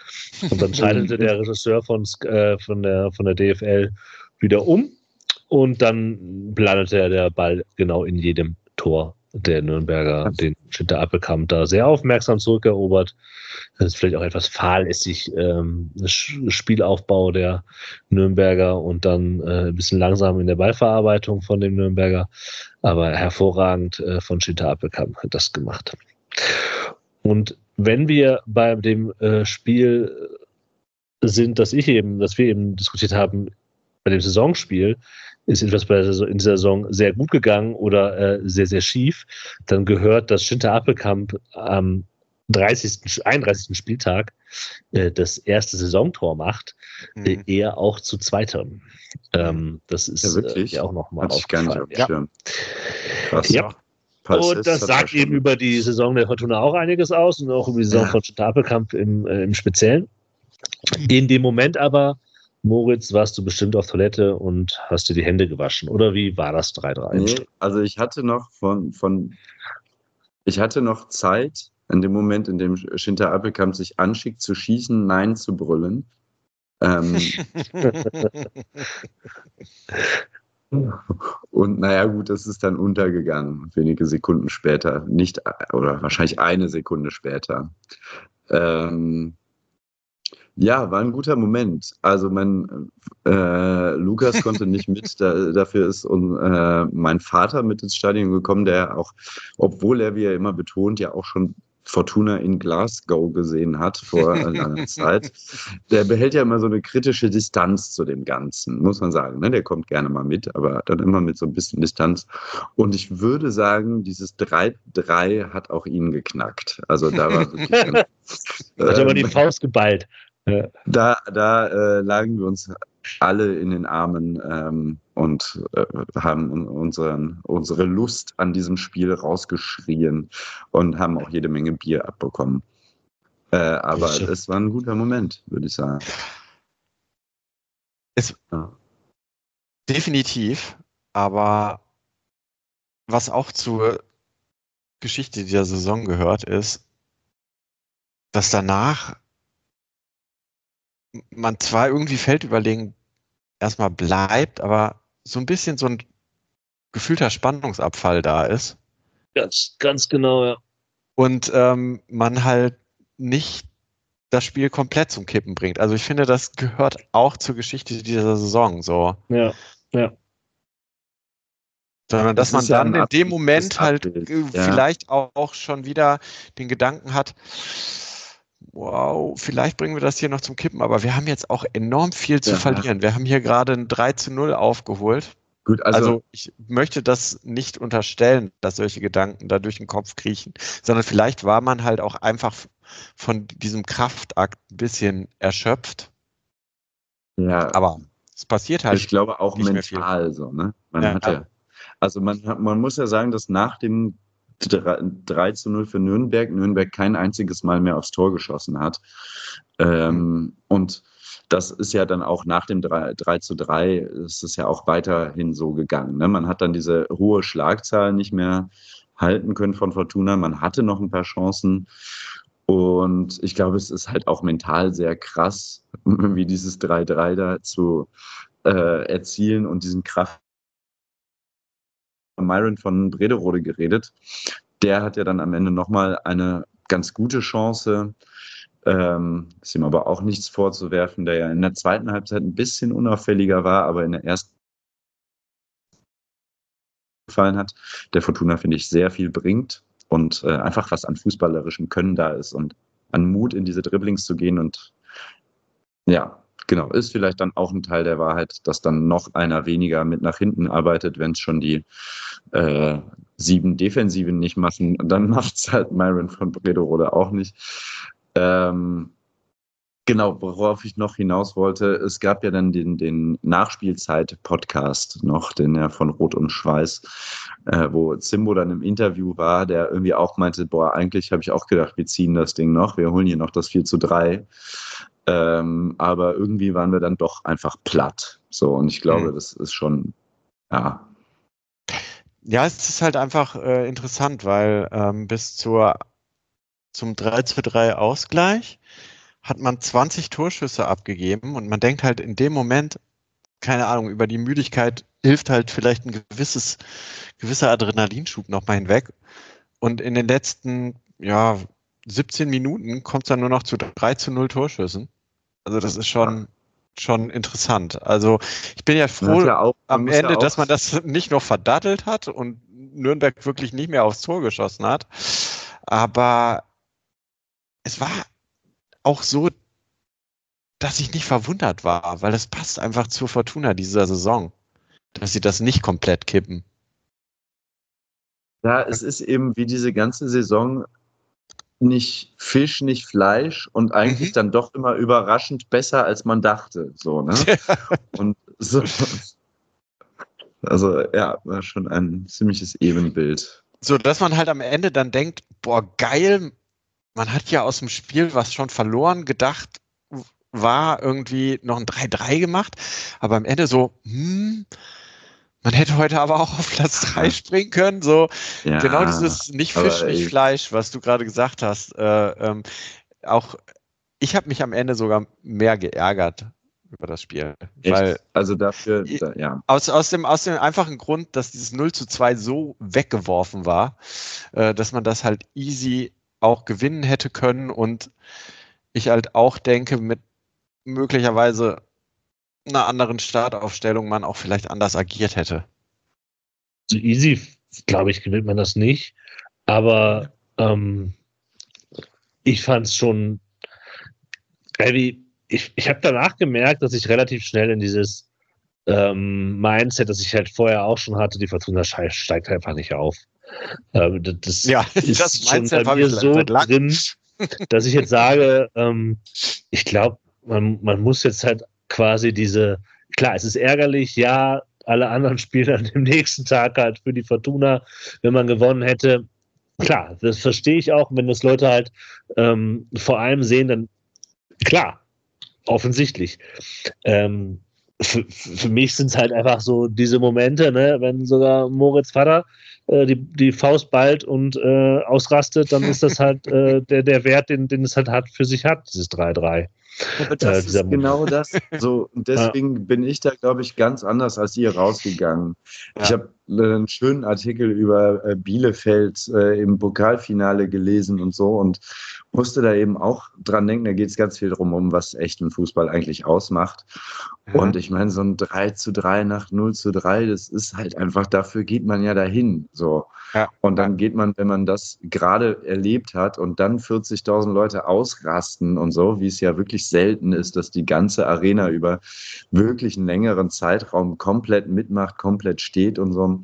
Und dann schaltete der Regisseur von, äh, von, der, von der D F L wieder um und dann landete der Ball genau in jedem Tor der Nürnberger, den Schinter Appelkamp da sehr aufmerksam zurückerobert. Das ist vielleicht auch etwas fahrlässig, ähm, Spielaufbau der Nürnberger und dann äh, ein bisschen langsam in der Ballverarbeitung von dem Nürnberger, aber hervorragend äh, von Schinter Appelkamp das gemacht. Und wenn wir bei dem äh, Spiel sind, das ich eben, das wir eben diskutiert haben, bei dem Saisonspiel, ist etwas bei der, in dieser Saison sehr gut gegangen oder äh, sehr, sehr schief, dann gehört, dass Schinter Appelkamp am dreißigsten, einunddreißigsten Spieltag äh, das erste Saisontor macht, äh, Mhm. eher auch zu zweiterem. Ähm, das ist Ja, wirklich? äh, ja auch nochmal Hatte ich gar nicht auf dem ja. Schirm. Krass. Ja. Passt, Und das hat sagt er eben schon. über die Saison der Fortuna auch einiges aus und auch über die Saison Ja. von Schinter Appelkamp im, äh, im Speziellen. In dem Moment aber, Moritz, warst du bestimmt auf Toilette und hast dir die Hände gewaschen. Oder wie war das drei drei? Nee, also ich hatte noch von, von ich hatte noch Zeit, in dem Moment, in dem Schinter Appelkamp sich anschickt zu schießen, Nein zu brüllen. Ähm, und naja, gut, das ist dann untergegangen, wenige Sekunden später, nicht, oder wahrscheinlich eine Sekunde später. Ähm, ja, war ein guter Moment. Also mein äh, Lukas konnte nicht mit, da, dafür ist und, äh, mein Vater mit ins Stadion gekommen, der auch, obwohl er, wie er immer betont, ja auch schon Fortuna in Glasgow gesehen hat vor langer Zeit. Der behält ja immer so eine kritische Distanz zu dem Ganzen, muss man sagen. Ne? Der kommt gerne mal mit, aber dann immer mit so ein bisschen Distanz. Und ich würde sagen, dieses drei drei hat auch ihn geknackt. Also da war wirklich ein, Hat aber die ähm, Faust geballt. Ja. da, da äh, lagen wir uns alle in den Armen ähm, und äh, haben unseren, unsere Lust an diesem Spiel rausgeschrien und haben auch jede Menge Bier abbekommen. Äh, aber Ja. es war ein guter Moment, würde ich sagen. Es, Ja. Definitiv, aber was auch zur Geschichte dieser Saison gehört, ist, dass danach man zwar irgendwie feldüberlegen erstmal bleibt, aber so ein bisschen so ein gefühlter Spannungsabfall da ist Ganz, ganz genau, ja. und ähm, man halt nicht das Spiel komplett zum Kippen bringt. Also ich finde, das gehört auch zur Geschichte dieser Saison so. Ja, ja. Sondern dass Das man ist ja dann ein in dem absolutes Moment halt Abbild, äh, ja. vielleicht auch, auch schon wieder den Gedanken hat, wow, vielleicht bringen wir das hier noch zum Kippen, aber wir haben jetzt auch enorm viel zu Ja. verlieren. Wir haben hier gerade ein drei zu null aufgeholt. Gut, also, Also ich möchte das nicht unterstellen, dass solche Gedanken da durch den Kopf kriechen, sondern vielleicht war man halt auch einfach von diesem Kraftakt ein bisschen erschöpft. ja, Aber es passiert halt ich glaube auch nicht mehr viel. mental so, ne? Man Ja. hat ja, also man, hat- man muss ja sagen, dass nach dem drei zu null für Nürnberg, Nürnberg kein einziges Mal mehr aufs Tor geschossen hat. Ähm, und das ist ja dann auch nach dem drei zu drei ist es ja auch weiterhin so gegangen. Ne? Man hat dann diese hohe Schlagzahl nicht mehr halten können von Fortuna. Man hatte noch ein paar Chancen. Und ich glaube, es ist halt auch mental sehr krass, wie dieses drei drei da zu äh, erzielen und diesen Kraft. Myron von Brederode geredet. Der hat ja dann am Ende nochmal eine ganz gute Chance. Ähm, ist ihm aber auch nichts vorzuwerfen, der ja in der zweiten Halbzeit ein bisschen unauffälliger war, aber in der ersten gefallen hat. Der Fortuna, finde ich, sehr viel bringt und äh, einfach was an fußballerischem Können da ist und an Mut in diese Dribblings zu gehen. Und ja, genau, ist vielleicht dann auch ein Teil der Wahrheit, dass dann noch einer weniger mit nach hinten arbeitet, wenn es schon die äh, sieben Defensiven nicht machen. Und dann macht es halt Myron von Brederode auch nicht. Ähm, genau, worauf ich noch hinaus wollte, es gab ja dann den, den Nachspielzeit-Podcast noch, den ja von Rot und Schweiß, äh, wo Zimbo dann im Interview war, der irgendwie auch meinte, boah, eigentlich habe ich auch gedacht, wir ziehen das Ding noch, wir holen hier noch das vier zu drei. Ähm, aber irgendwie waren wir dann doch einfach platt. So, und ich glaube, Mhm. das ist schon, ja. Ja, es ist halt einfach äh, interessant, weil ähm, bis zur, zum drei zu drei Ausgleich hat man zwanzig Torschüsse abgegeben und man denkt halt in dem Moment, keine Ahnung, über die Müdigkeit hilft halt vielleicht ein gewisses, gewisser Adrenalinschub nochmal hinweg. Und in den letzten, ja, siebzehn Minuten kommt es dann nur noch zu drei zu null Torschüssen. Also das ist schon, schon interessant. Also ich bin ja froh ja auch, am ja Ende, auch, dass man das nicht noch verdattelt hat und Nürnberg wirklich nicht mehr aufs Tor geschossen hat. Aber es war auch so, dass ich nicht verwundert war, weil das passt einfach zur Fortuna dieser Saison, dass sie das nicht komplett kippen. Ja, es ist eben wie diese ganze Saison nicht Fisch, nicht Fleisch und eigentlich Mhm. dann doch immer überraschend besser, als man dachte. So, ne? Und so. Also ja, war schon ein ziemliches Ebenbild. So, dass man halt am Ende dann denkt, boah, geil, man hat ja aus dem Spiel, was schon verloren gedacht war, irgendwie noch ein drei drei gemacht, aber am Ende so, hm, man hätte heute aber auch auf Platz drei springen können, so Ja, genau dieses nicht Fisch, aber, nicht ey, Fleisch, was du gerade gesagt hast. Äh, ähm, auch ich habe mich am Ende sogar mehr geärgert über das Spiel, echt, weil also dafür, da, ja. aus, aus, dem, aus dem einfachen Grund, dass dieses null zu zwei so weggeworfen war, äh, dass man das halt easy auch gewinnen hätte können und ich halt auch denke, mit möglicherweise einer anderen Startaufstellung man auch vielleicht anders agiert hätte. So easy, glaube ich, gewinnt man das nicht. Aber ähm, ich fand es schon, irgendwie, ich, ich habe danach gemerkt, dass ich relativ schnell in dieses ähm, Mindset, das ich halt vorher auch schon hatte, die Fortuna steigt einfach nicht auf. Ähm, das, das Ja, ist das schon Mindset bei habe mir ich so seit langem. drin, dass ich jetzt sage, ähm, ich glaube, man, man muss jetzt halt quasi diese, klar, es ist ärgerlich, ja, alle anderen spielen dann am nächsten Tag halt für die Fortuna, wenn man gewonnen hätte. Klar, das verstehe ich auch, wenn das Leute halt ähm, vor allem sehen, dann klar, offensichtlich. Ähm, für, für mich sind es halt einfach so diese Momente, ne, wenn sogar Moritz Vater äh, die, die Faust ballt und äh, ausrastet, dann ist das halt äh, der, der Wert, den, den es halt hat, für sich hat, dieses drei drei. Aber das äh, dieser ist genau Moment. das. So, und deswegen bin ich da, glaube ich, ganz anders als ihr rausgegangen. Ja. Ich habe einen schönen Artikel über äh, Bielefeld äh, im Pokalfinale gelesen und so und musste da eben auch dran denken, da geht es ganz viel drum, um was echten Fußball eigentlich ausmacht. Ja. Und ich meine, so ein drei zu drei nach null zu drei, das ist halt einfach, dafür geht man ja dahin. So. Ja. Und dann geht man, wenn man das gerade erlebt hat und dann vierzigtausend Leute ausrasten und so, wie es ja wirklich selten ist, dass die ganze Arena über wirklich einen längeren Zeitraum komplett mitmacht, komplett steht und so,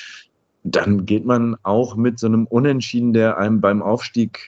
dann geht man auch mit so einem Unentschieden, der einem beim Aufstieg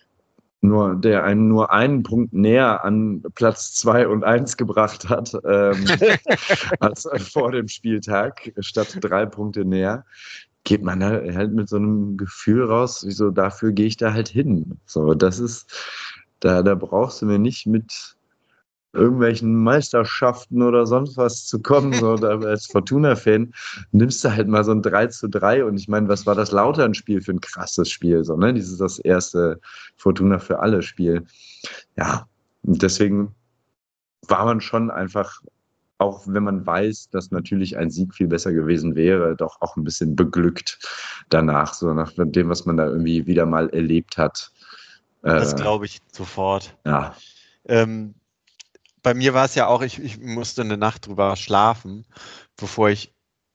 nur, der einen nur einen Punkt näher an Platz zwei und eins gebracht hat, ähm, als vor dem Spieltag, statt drei Punkte näher, geht man halt mit so einem Gefühl raus, so dafür gehe ich da halt hin. So, das ist, da, da brauchst du mir nicht mit irgendwelchen Meisterschaften oder sonst was zu kommen, so da als Fortuna-Fan nimmst du halt mal so ein drei zu drei und ich meine, was war das Lautern-Spiel für ein krasses Spiel, so, ne? Dieses das erste Fortuna für alle Spiel. Ja, und deswegen war man schon einfach, auch wenn man weiß, dass natürlich ein Sieg viel besser gewesen wäre, doch auch ein bisschen beglückt danach, so nach dem, was man da irgendwie wieder mal erlebt hat. Das Äh, glaube ich sofort. ja. Ähm, bei mir war es ja auch, ich, ich musste eine Nacht drüber schlafen, bevor ich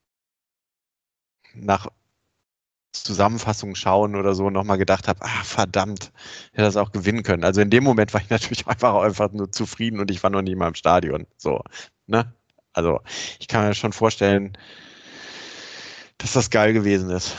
nach Zusammenfassungen schauen oder so nochmal gedacht habe, ah, verdammt, hätte das auch gewinnen können. Also in dem Moment war ich natürlich einfach einfach nur zufrieden und ich war noch nie mal im Stadion. So, ne? Also ich kann mir schon vorstellen, dass das geil gewesen ist.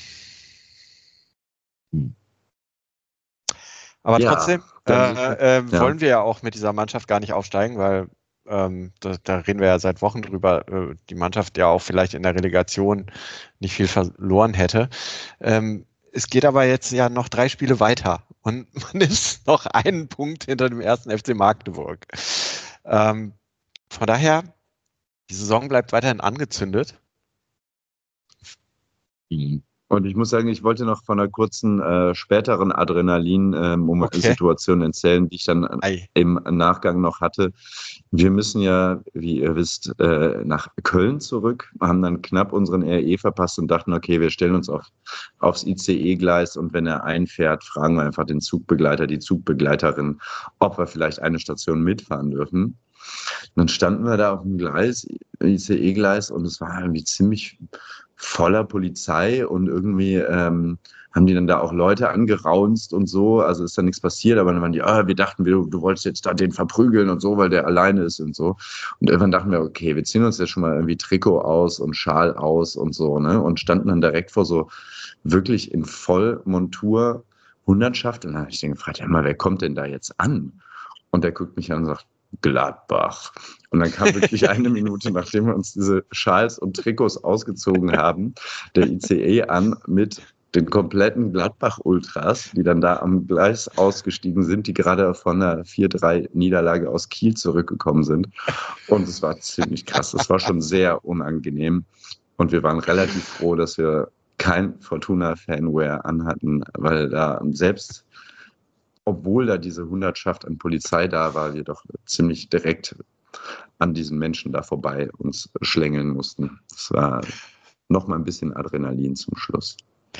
Aber Ja, trotzdem dann- äh, äh, ja. wollen wir ja auch mit dieser Mannschaft gar nicht aufsteigen, weil ähm, da, da reden wir ja seit Wochen drüber, äh, die Mannschaft ja auch vielleicht in der Relegation nicht viel verloren hätte. Ähm, es geht aber jetzt ja noch drei Spiele weiter und man ist noch einen Punkt hinter dem ersten F C Magdeburg. Ähm, von daher, die Saison bleibt weiterhin angezündet. Und ich muss sagen, ich wollte noch von einer kurzen, äh, späteren Adrenalin-Situation ähm, okay. erzählen, die ich dann Ei. im Nachgang noch hatte. Wir müssen ja, wie ihr wisst, äh, nach Köln zurück, haben dann knapp unseren R E verpasst und dachten, okay, wir stellen uns auf, aufs I C E-Gleis und wenn er einfährt, fragen wir einfach den Zugbegleiter, die Zugbegleiterin, ob wir vielleicht eine Station mitfahren dürfen. Und dann standen wir da auf dem Gleis, I C E-Gleis, und es war irgendwie ziemlich voller Polizei und irgendwie ähm, haben die dann da auch Leute angeraunzt und so, also ist da nichts passiert, aber dann waren die, ah, wir dachten, wir, du wolltest jetzt da den verprügeln und so, weil der alleine ist und so. Und irgendwann dachten wir, okay, wir ziehen uns jetzt schon mal irgendwie Trikot aus und Schal aus und so, ne, und standen dann direkt vor so wirklich in Vollmontur Hundertschaft und dann habe ich den gefragt, ja mal, wer kommt denn da jetzt an? Und der guckt mich an und sagt, Gladbach. Und dann kam wirklich eine Minute, nachdem wir uns diese Schals und Trikots ausgezogen haben, der I C E an mit den kompletten Gladbach-Ultras, die dann da am Gleis ausgestiegen sind, die gerade von einer vier drei Niederlage aus Kiel zurückgekommen sind. Und es war ziemlich krass. Es war schon sehr unangenehm. Und wir waren relativ froh, dass wir kein Fortuna-Fanwear anhatten, weil da selbst obwohl da diese Hundertschaft an Polizei da war, wir doch ziemlich direkt an diesen Menschen da vorbei uns schlängeln mussten. Das war noch mal ein bisschen Adrenalin zum Schluss.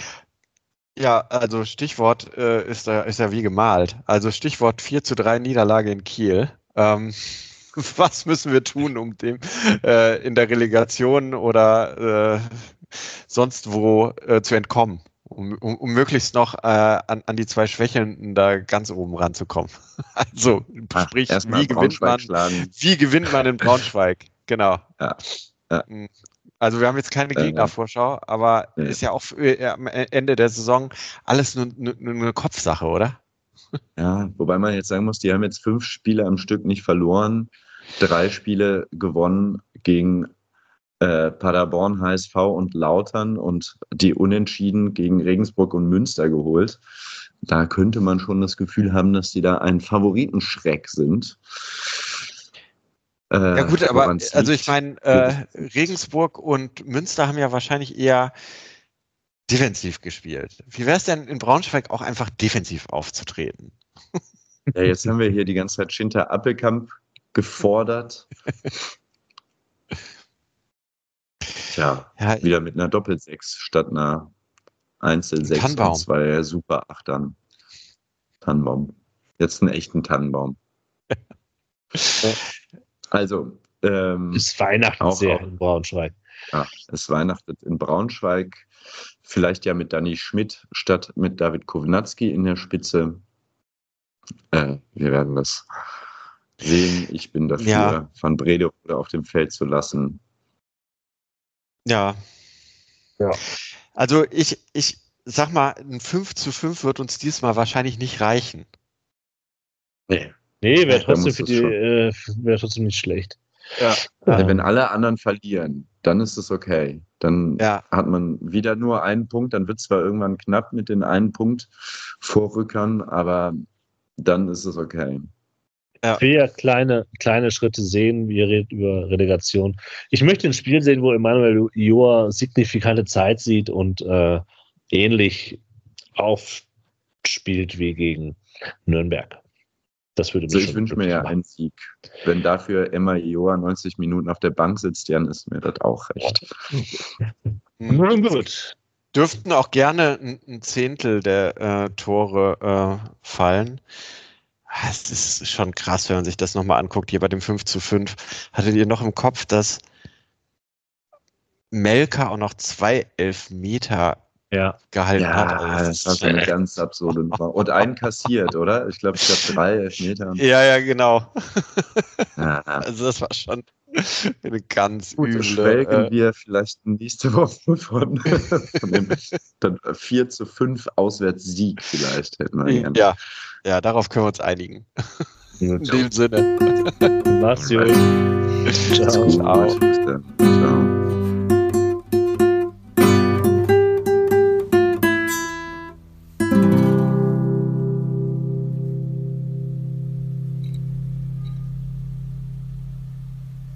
Ja, also Stichwort äh, ist, da, ist ja wie gemalt. Also Stichwort vier zu drei Niederlage in Kiel. Ähm, was müssen wir tun, um dem äh, in der Relegation oder äh, sonst wo äh, zu entkommen? Um, um, um möglichst noch äh, an, an die zwei Schwächelnden da ganz oben ranzukommen. Also, Ach, sprich, wie gewinnt, man, wie gewinnt man in Braunschweig? Genau. Ja. Ja. Also, wir haben jetzt keine Gegnervorschau, aber ja. Ist ja auch für, am Ende der Saison alles nur, nur, nur eine Kopfsache, oder? Ja, wobei man jetzt sagen muss, die haben jetzt fünf Spiele am Stück nicht verloren, drei Spiele gewonnen gegen Paderborn, H S V und Lautern und die Unentschieden gegen Regensburg und Münster geholt. Da könnte man schon das Gefühl haben, dass die da ein Favoritenschreck sind. Äh, ja gut, aber also ich meine, äh, Regensburg und Münster haben ja wahrscheinlich eher defensiv gespielt. Wie wäre es denn in Braunschweig auch einfach defensiv aufzutreten? Ja, jetzt haben wir hier die ganze Zeit Schinter Appelkamp gefordert. Tja, ja, wieder mit einer Doppelsechs statt einer Einzelsechs und zwei super Achtern. Tannenbaum. Jetzt einen echten Tannenbaum. Also, ähm, es weihnachtet sehr in Braunschweig. Ja, es weihnachtet in Braunschweig. Vielleicht ja mit Danny Schmidt statt mit David Kownacki in der Spitze. Äh, wir werden das sehen. Ich bin dafür, ja. Van Brederode auf dem Feld zu lassen. Ja. ja. Also ich, ich sag mal, ein fünf zu fünf wird uns diesmal wahrscheinlich nicht reichen. Nee. Nee, wäre trotzdem, für die, äh, wär trotzdem nicht schlecht. Ja. Also wenn alle anderen verlieren, dann ist es okay. Dann ja. hat man wieder nur einen Punkt, dann wird es zwar irgendwann knapp mit den einen Punkt Vorrückern, aber dann ist es okay. Ja. Ich will ja kleine, kleine Schritte sehen, wir reden über Relegation. Ich möchte ein Spiel sehen, wo Emanuel Joa signifikante Zeit sieht und äh, ähnlich aufspielt wie gegen Nürnberg. Das würde mich also ich wünsche mir ja machen. einen Sieg. Wenn dafür Emma Joa neunzig Minuten auf der Bank sitzt, dann ist mir das auch recht. Hm. Gut. Dürften auch gerne ein, ein Zehntel der äh, Tore äh, fallen. Es ist schon krass, wenn man sich das nochmal anguckt, hier bei dem fünf zu fünf. Hattet ihr noch im Kopf, dass Melka auch noch zwei Elfmeter ja. gehalten ja, hat? Also das war so eine ganz absurde Nummer. Und einen kassiert, oder? Ich glaube, ich habe drei Elfmeter. Ja, ja, genau. Ja. Also das war schon eine ganz Gut, üble... schwelgen äh, wir vielleicht nächste Woche von, von dem dann vier zu fünf Auswärtssieg vielleicht. Hätten wir gerne. Ja, ja, darauf können wir uns einigen. In dem Sinne. Mach's gut. Ciao. Ciao. Ciao.